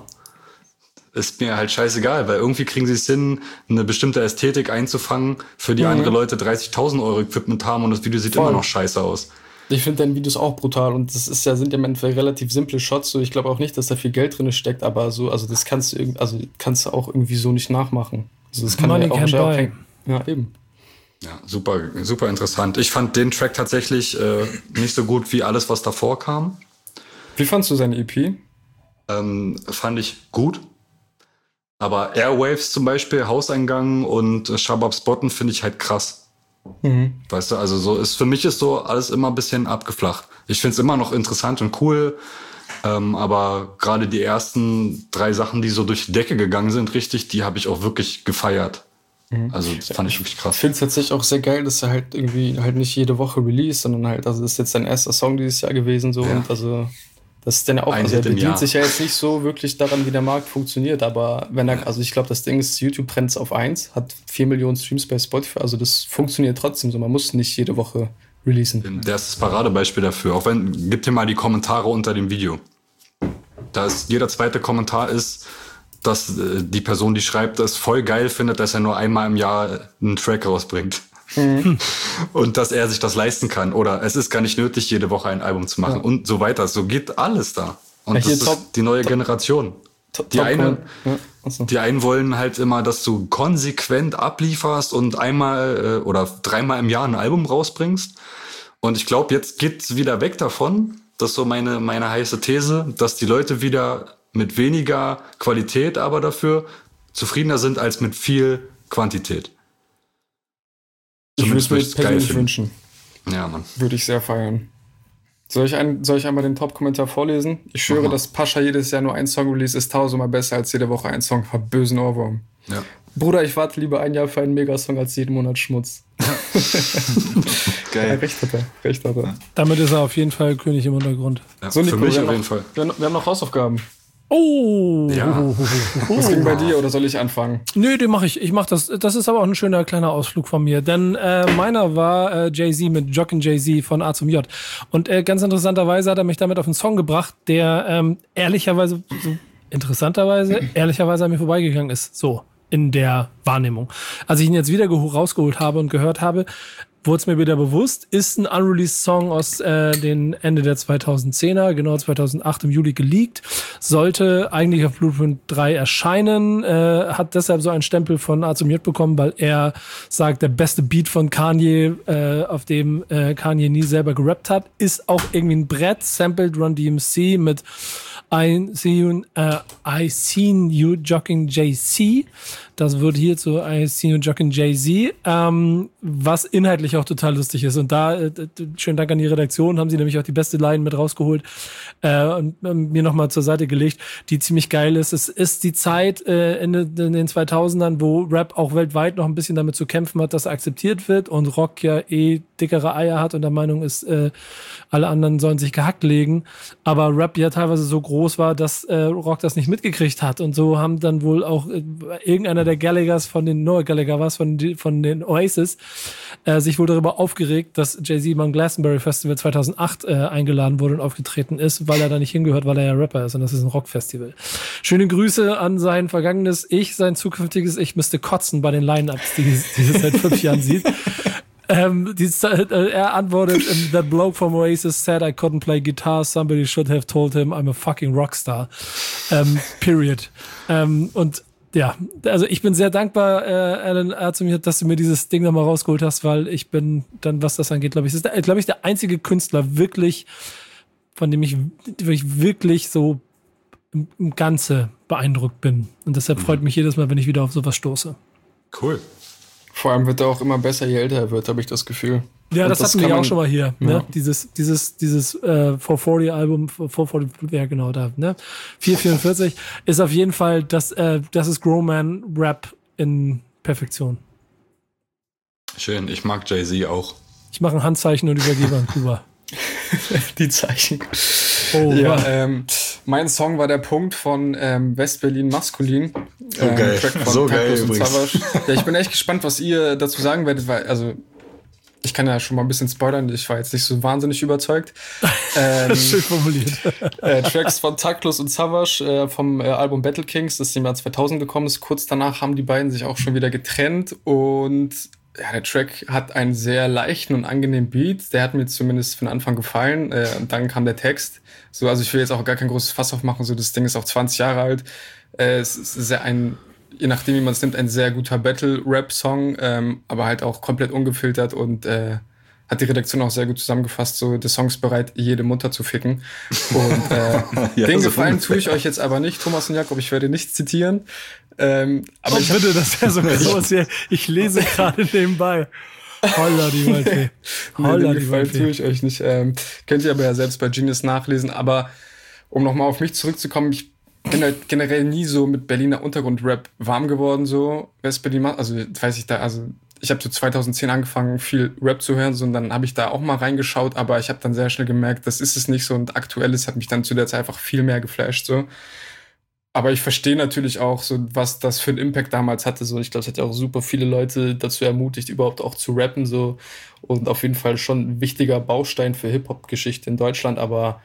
ist mir halt scheißegal, weil irgendwie kriegen sie es hin, eine bestimmte Ästhetik einzufangen, für die Mhm. andere Leute dreißigtausend Euro Equipment haben und das Video sieht Voll. immer noch scheiße aus. Ich finde deine Videos auch brutal und das ist ja, sind ja im Endeffekt relativ simple Shots. So, ich glaube auch nicht, dass da viel Geld drin steckt, aber so, also das kannst du irgendwie, also kannst du auch irgendwie so nicht nachmachen. Also das kann Money ja auch, can wahrscheinlich auch buy. kein, ja, eben. Ja, super, super interessant. Ich fand den Track tatsächlich äh, nicht so gut wie alles, was davor kam. Wie fandst du seine E P? Ähm, fand ich gut. Aber Airwaves zum Beispiel, Hauseingang und äh, Shababs Botten finde ich halt krass. Mhm. Weißt du, also so ist für mich ist so alles immer ein bisschen abgeflacht. Ich find's immer noch interessant und cool, ähm, aber gerade die ersten drei Sachen, die so durch die Decke gegangen sind, richtig, die habe ich auch wirklich gefeiert. Also das fand ich wirklich krass. Ich finde es tatsächlich auch sehr geil, dass er halt irgendwie halt nicht jede Woche release, sondern halt, also das ist jetzt sein erster Song dieses Jahr gewesen, so, ja. Und also das ist dann ja auch, Ein also er Hit im bedient Jahr. sich ja jetzt nicht so wirklich daran, wie der Markt funktioniert, aber wenn er, also ich glaube, das Ding ist, YouTube trennt auf eins, hat vier Millionen Streams bei Spotify, also das funktioniert trotzdem so, man muss nicht jede Woche releasen. Der ist das Paradebeispiel dafür, auch wenn, gib dir mal die Kommentare unter dem Video. Da ist, jeder zweite Kommentar ist, dass äh, die Person, die schreibt, das voll geil findet, dass er nur einmal im Jahr einen Track rausbringt. Mhm. Und dass er sich das leisten kann. Oder es ist gar nicht nötig, jede Woche ein Album zu machen. Ja. Und so weiter. So geht alles da. Und ja, das ist top, die neue top, Generation. Top, die, top eine, ja. Also. die einen wollen halt immer, dass du konsequent ablieferst und einmal äh, oder dreimal im Jahr ein Album rausbringst. Und ich glaube, jetzt geht's wieder weg davon. Das ist so meine, meine heiße These, dass die Leute wieder mit weniger Qualität, aber dafür zufriedener sind als mit viel Quantität. Ich würde es mir persönlich wünschen. Ja, Mann. Würde ich sehr feiern. Soll ich, ein, soll ich einmal den Top-Kommentar vorlesen? Ich schwöre, dass Pascha jedes Jahr nur ein Song release, ist tausendmal besser als jede Woche ein Song. Hab bösen Ohrwurm. Ja. Bruder, ich warte lieber ein Jahr für einen Megasong als jeden Monat Schmutz. Geil. Ja, recht hat er. Recht hat er. Damit ist er auf jeden Fall König im Untergrund. Ja, so, Nico, für mich wir auf noch, jeden Fall. Wir, wir haben noch Hausaufgaben. Oh! Ja. Was ging bei dir oder soll ich anfangen? Nö, den mache ich. Ich mache das. Das ist aber auch ein schöner kleiner Ausflug von mir. Denn äh, meiner war äh, Jay-Z mit Jockin' Jay-Z von A zum J. Und äh, ganz interessanterweise hat er mich damit auf einen Song gebracht, der ähm, ehrlicherweise, so interessanterweise, ehrlicherweise an mir vorbeigegangen ist. So, in der Wahrnehmung. Als ich ihn jetzt wieder geho- rausgeholt habe und gehört habe, wurde es mir wieder bewusst, ist ein unreleased Song aus äh, den Ende der zweitausendzehner, genau zweitausendacht im Juli geleakt, sollte eigentlich auf Blueprint drei erscheinen, äh, hat deshalb so einen Stempel von A zum J bekommen, weil er sagt, der beste Beat von Kanye, äh, auf dem äh, Kanye nie selber gerappt hat, ist auch irgendwie ein Brett, sampled Run D M C mit I see you, uh, I seen you jogging J C. Das wird hier zu I seen you jogging Jay-Z, ähm, was inhaltlich auch total lustig ist. Und da, äh, schönen Dank an die Redaktion, haben sie nämlich auch die beste Line mit rausgeholt äh, und äh, mir nochmal zur Seite gelegt, die ziemlich geil ist. Es ist die Zeit äh, in, in den zweitausendern, wo Rap auch weltweit noch ein bisschen damit zu kämpfen hat, dass er akzeptiert wird und Rock ja eh dickere Eier hat und der Meinung ist, äh, alle anderen sollen sich gehackt legen. Aber Rap ja teilweise so groß war, dass äh, Rock das nicht mitgekriegt hat. Und so haben dann wohl auch äh, irgendeiner der Gallaghers von den, Noah Gallagher war es, von, von den Oasis, äh, sich wohl darüber aufgeregt, dass Jay-Z beim Glastonbury Festival zweitausendacht äh, eingeladen wurde und aufgetreten ist, weil er da nicht hingehört, weil er ja Rapper ist und das ist ein Rockfestival. Schöne Grüße an sein vergangenes Ich, sein zukünftiges Ich müsste kotzen bei den Line-Ups, die, die er seit fünf Jahren sieht. Ähm, die, äh, er antwortet, that bloke from Oasis said I couldn't play guitar, somebody should have told him I'm a fucking Rockstar. Ähm, period. Ähm, und ja, also ich bin sehr dankbar, äh, Alan A zu mir, dass du mir dieses Ding nochmal rausgeholt hast, weil ich bin dann, was das angeht, glaube ich, ist, glaube ich, der einzige Künstler wirklich, von dem ich, ich wirklich so im, im Ganze beeindruckt bin. Und deshalb freut mich jedes Mal, wenn ich wieder auf sowas stoße. Cool. Vor allem wird er auch immer besser, je älter er wird, habe ich das Gefühl. Ja, das, das hatten wir ja auch schon mal hier. Ja. Ne? Dieses, dieses, dieses äh, vier vierzig Album, vier vierzig, ja genau da, ne? vier vierundvierzig ist auf jeden Fall, das, äh, das ist Grown-Man Rap in Perfektion. Schön, ich mag Jay-Z auch. Ich mache ein Handzeichen und übergebe an Kuba. Die Zeichen. Oh, ja, ähm, mein Song war der Punkt von ähm, West-Berlin Maskulin. So ähm, geil, Track von so geil übrigens. Ja, ich bin echt gespannt, was ihr dazu sagen werdet, weil, also, ich kann ja schon mal ein bisschen spoilern, ich war jetzt nicht so wahnsinnig überzeugt. Ähm, Schön formuliert. äh, Tracks von Taktlos und Savage äh, vom äh, Album Battle Kings, das im Jahr zweitausend gekommen ist. Kurz danach haben die beiden sich auch schon wieder getrennt und ja, der Track hat einen sehr leichten und angenehmen Beat. Der hat mir zumindest von Anfang gefallen. Äh, und dann kam der Text. So, also ich will jetzt auch gar kein großes Fass aufmachen. So, das Ding ist auch zwanzig Jahre alt. Äh, es ist sehr ein, je nachdem wie man es nimmt, ein sehr guter Battle-Rap-Song, ähm, aber halt auch komplett ungefiltert und äh, hat die Redaktion auch sehr gut zusammengefasst. So, der Song ist bereit, jede Mutter zu ficken. Und äh, ja, den so Gefallen ungefähr. tue ich euch jetzt aber nicht, Thomas und Jakob. Ich werde nicht zitieren. Ähm, aber Oh, ich bitte, das wäre so groß hier. Ich lese gerade nebenbei. Holla die Waldfee. Holla nee, den die Gefallen Waldfee. tue ich euch nicht. Ähm, könnt ihr aber ja selbst bei Genius nachlesen. Aber um nochmal auf mich zurückzukommen, ich bin halt generell nie so mit Berliner Untergrund-Rap warm geworden, so West-Berlin, also weiß ich da, also ich habe so zweitausendzehn angefangen, viel Rap zu hören, so, und dann habe ich da auch mal reingeschaut, aber ich habe dann sehr schnell gemerkt, das ist es nicht so, und Aktuelles hat mich dann zu der Zeit einfach viel mehr geflasht, so. Aber ich verstehe natürlich auch, so, was das für einen Impact damals hatte, so. Ich glaube, es hat ja auch super viele Leute dazu ermutigt, überhaupt auch zu rappen, so, und auf jeden Fall schon ein wichtiger Baustein für Hip-Hop-Geschichte in Deutschland, aber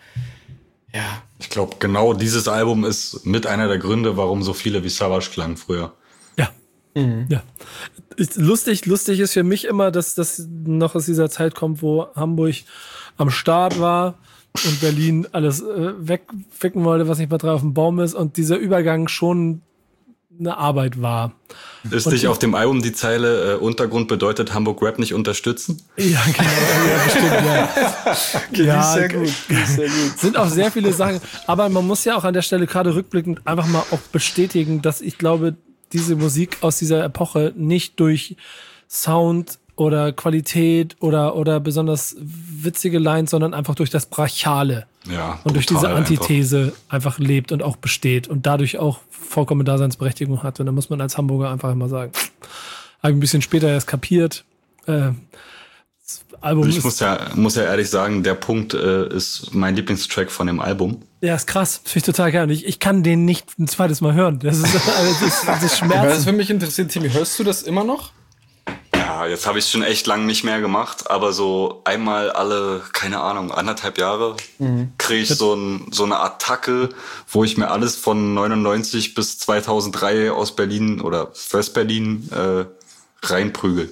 ja. Ich glaube, genau dieses Album ist mit einer der Gründe, warum so viele wie Savage klangen früher. Ja. Mhm. Ja. Ist lustig, lustig ist für mich immer, dass das noch aus dieser Zeit kommt, wo Hamburg am Start war und Berlin alles äh, wegficken wollte, was nicht mehr drauf auf dem Baum ist, und dieser Übergang schon eine Arbeit war. Ist und nicht ich, auf dem Album die Zeile äh, Untergrund bedeutet Hamburg Rap nicht unterstützen? Ja, genau. Ja, bestimmt, ja. Okay, ja, die ist sehr gut. Die ist sehr gut. Sind auch sehr viele Sachen. Aber man muss ja auch an der Stelle gerade rückblickend einfach mal auch bestätigen, dass ich glaube, diese Musik aus dieser Epoche nicht durch Sound oder Qualität oder, oder besonders witzige Lines, sondern einfach durch das Brachiale. Ja, und durch diese einfach. Antithese einfach lebt und auch besteht und dadurch auch vollkommene Daseinsberechtigung hat. Und da muss man als Hamburger einfach immer sagen, habe ich ein bisschen später erst kapiert. Äh, das Album ich ist, muss ja, muss ja ehrlich sagen, der Punkt äh, ist mein Lieblingstrack von dem Album. Ja, ist krass. Das finde ich total geil. Ich, ich kann den nicht ein zweites Mal hören. Das ist, das ist, das ist Schmerz. Was für mich interessiert, Timmy, hörst du das immer noch? Ja, jetzt habe ich es schon echt lang nicht mehr gemacht, aber so einmal alle, keine Ahnung, anderthalb Jahre mhm. kriege ich so, ein, so eine Attacke, wo ich mir alles von neunundneunzig bis zweitausenddrei aus Berlin oder West-Berlin äh, reinprügel.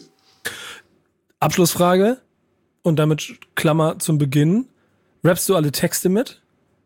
Abschlussfrage und damit Klammer zum Beginn. Rappst du alle Texte mit?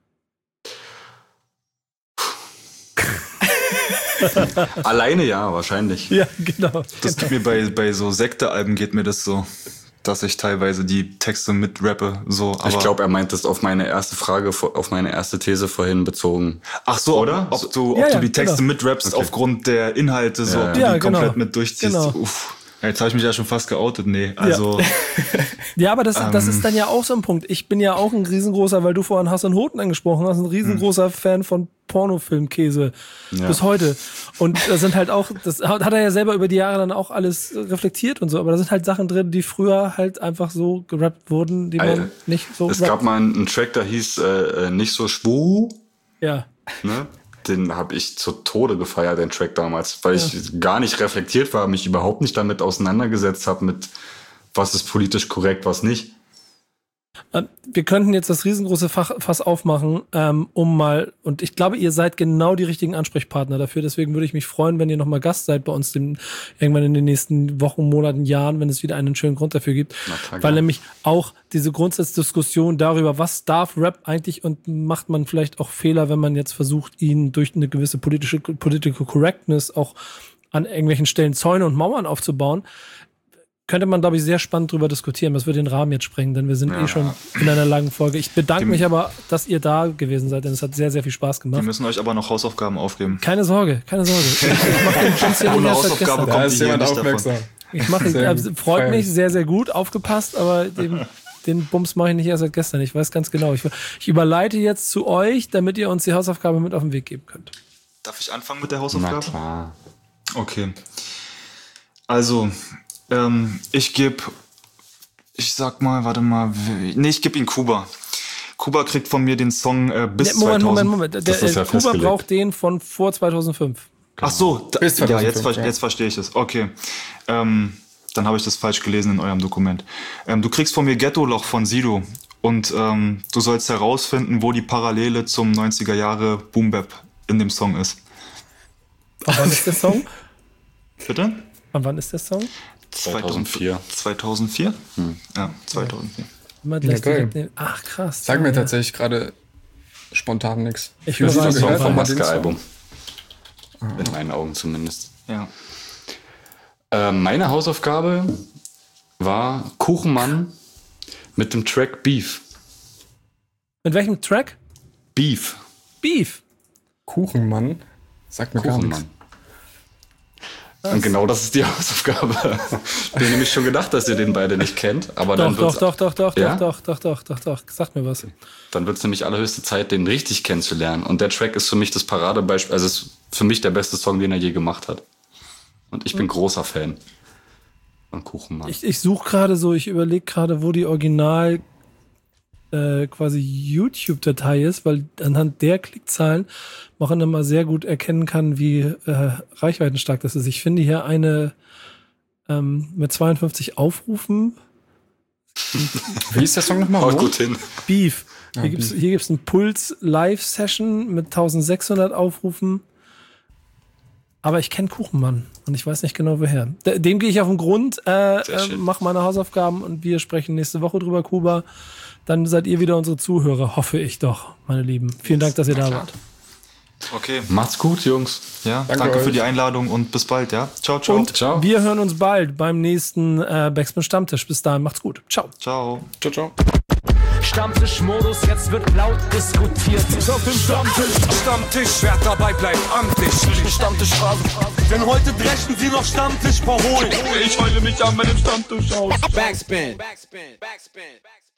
Alleine ja, wahrscheinlich. Ja, genau. Das geht mir bei, bei so Sekte-Alben geht mir das so, dass ich teilweise die Texte mit rappe. So, aber ich glaube, er meint das auf meine erste Frage, auf meine erste These vorhin bezogen. Ach so, oder? Ob, ob du, ob ja, du ja, die Texte genau. mitrappst okay. aufgrund der Inhalte, so, ja, ob du ja, die genau. komplett mit durchziehst. Genau. Uff. Jetzt habe ich mich ja schon fast geoutet. Nee, also... Ja, ja aber das, ähm, das ist dann ja auch so ein Punkt. Ich bin ja auch ein riesengroßer, weil du vorhin Hass und Hoten angesprochen hast, ein riesengroßer hm. Fan von Pornofilmkäse ja. bis heute. Und da sind halt auch, das hat er ja selber über die Jahre dann auch alles reflektiert und so, aber da sind halt Sachen drin, die früher halt einfach so gerappt wurden, die man Alter, nicht so Es rappt. gab mal einen, einen Track, der hieß äh, nicht so schwul. Ja. Ne? Den habe ich zu Tode gefeiert, den Track damals, weil ja. ich gar nicht reflektiert war, mich überhaupt nicht damit auseinandergesetzt habe, mit was ist politisch korrekt, was nicht. Wir könnten jetzt das riesengroße Fach, Fass aufmachen, ähm, um mal, und ich glaube, ihr seid genau die richtigen Ansprechpartner dafür, deswegen würde ich mich freuen, wenn ihr nochmal Gast seid bei uns dem, irgendwann in den nächsten Wochen, Monaten, Jahren, wenn es wieder einen schönen Grund dafür gibt, klar, weil nämlich auch diese Grundsatzdiskussion darüber, was darf Rap eigentlich und macht man vielleicht auch Fehler, wenn man jetzt versucht, ihn durch eine gewisse politische Political Correctness auch an irgendwelchen Stellen Zäune und Mauern aufzubauen, könnte man, glaube ich, sehr spannend drüber diskutieren. Das würde den Rahmen jetzt sprengen, denn wir sind ja. eh schon in einer langen Folge. Ich bedanke die, mich aber, dass ihr da gewesen seid, denn es hat sehr, sehr viel Spaß gemacht. Wir müssen euch aber noch Hausaufgaben aufgeben. Keine Sorge, keine Sorge. Ich, ich mache den Chance ja Ohne Hausaufgabe kommt da ist jemand nicht aufmerksam. Davon. Ich mache, also, freut mich, sehr, sehr gut, aufgepasst, aber den, den Bums mache ich nicht erst seit gestern. Ich weiß ganz genau. Ich, ich überleite jetzt zu euch, damit ihr uns die Hausaufgabe mit auf den Weg geben könnt. Darf ich anfangen mit der Hausaufgabe? Na klar. Okay. Also, ähm, ich gebe, ich sag mal, warte mal, nee, ich gebe ihn Kuba. Kuba kriegt von mir den Song äh, bis nee, Moment, zweitausend. Moment, Moment. Der, Das ist ja äh, Kuba festgelegt. braucht den von vor zweitausendfünf. Ach so, da, Bis ja, zweitausendfünf, jetzt, ja. jetzt verstehe ich es. Okay, ähm, dann habe ich das falsch gelesen in eurem Dokument. Ähm, du kriegst von mir Ghetto-Loch von Sido und ähm, du sollst herausfinden, wo die Parallele zum neunziger Jahre Boom-Bap in dem Song ist. Und wann ist der Song? Bitte? Und wann ist der Song? zweitausendvier. zweitausendvier? Hm. Ja, zweitausendvier. Immer gleich Ja, geil. direkt nehmen. Ach, krass. Sag mir ja. tatsächlich gerade spontan nichts. Ich Hast du weiß so nicht. gehört Vom von Martin? Maske-Album. In meinen Augen zumindest. Ja. Äh, meine Hausaufgabe war Kuchenmann mit dem Track Beef. Mit welchem Track? Beef. Beef. Kuchenmann? Sagt mir gar nichts. Kuchenmann. Und genau das ist die Hausaufgabe. Ich habe nämlich schon gedacht, dass ihr den beide nicht kennt. Aber doch, dann doch, doch, doch, doch, ja? doch, doch, doch, doch, doch, sag mir was. Dann wird es nämlich allerhöchste Zeit, den richtig kennenzulernen. Und der Track ist für mich das Paradebeispiel, also ist für mich der beste Song, den er je gemacht hat. Und ich bin großer Fan von Kuchenmann. Ich, ich suche gerade so, ich überlege gerade, wo die Original äh, quasi YouTube-Datei ist, weil anhand der Klickzahlen man immer sehr gut erkennen kann, wie äh, reichweitenstark das ist. Ich finde hier eine ähm, mit zweiundfünfzig Aufrufen. Wie ist der Song nochmal? Haut gut hin. Beef. Ja, Hier gibt's Beef. hier gibt's einen Puls Live-Session mit eintausendsechshundert Aufrufen. Aber ich kenne Kuchenmann und ich weiß nicht genau woher. Dem gehe ich auf den Grund, äh, äh, mache meine Hausaufgaben und wir sprechen nächste Woche drüber, Kuba. Dann seid ihr wieder unsere Zuhörer, hoffe ich doch, meine Lieben. Vielen Dank, dass ihr da wart. Okay. Macht's gut, Jungs. Ja, Danke danke, euch. für die Einladung und bis bald, ja. Ciao, ciao. Und Ciao. wir hören uns bald beim nächsten äh, Backspin Stammtisch. Bis dahin, macht's gut. Ciao. Ciao. Ciao, ciao. Stammtischmodus, jetzt wird laut diskutiert. Auf dem Stammtisch, Stammtisch, wer dabei bleibt, amtlich. Stammtischphase, denn heute dreschen sie noch Stammtisch verholen. Ich heule mich an meinem Stammtisch aus. Backspin. Backspin. Backspin. Backspin.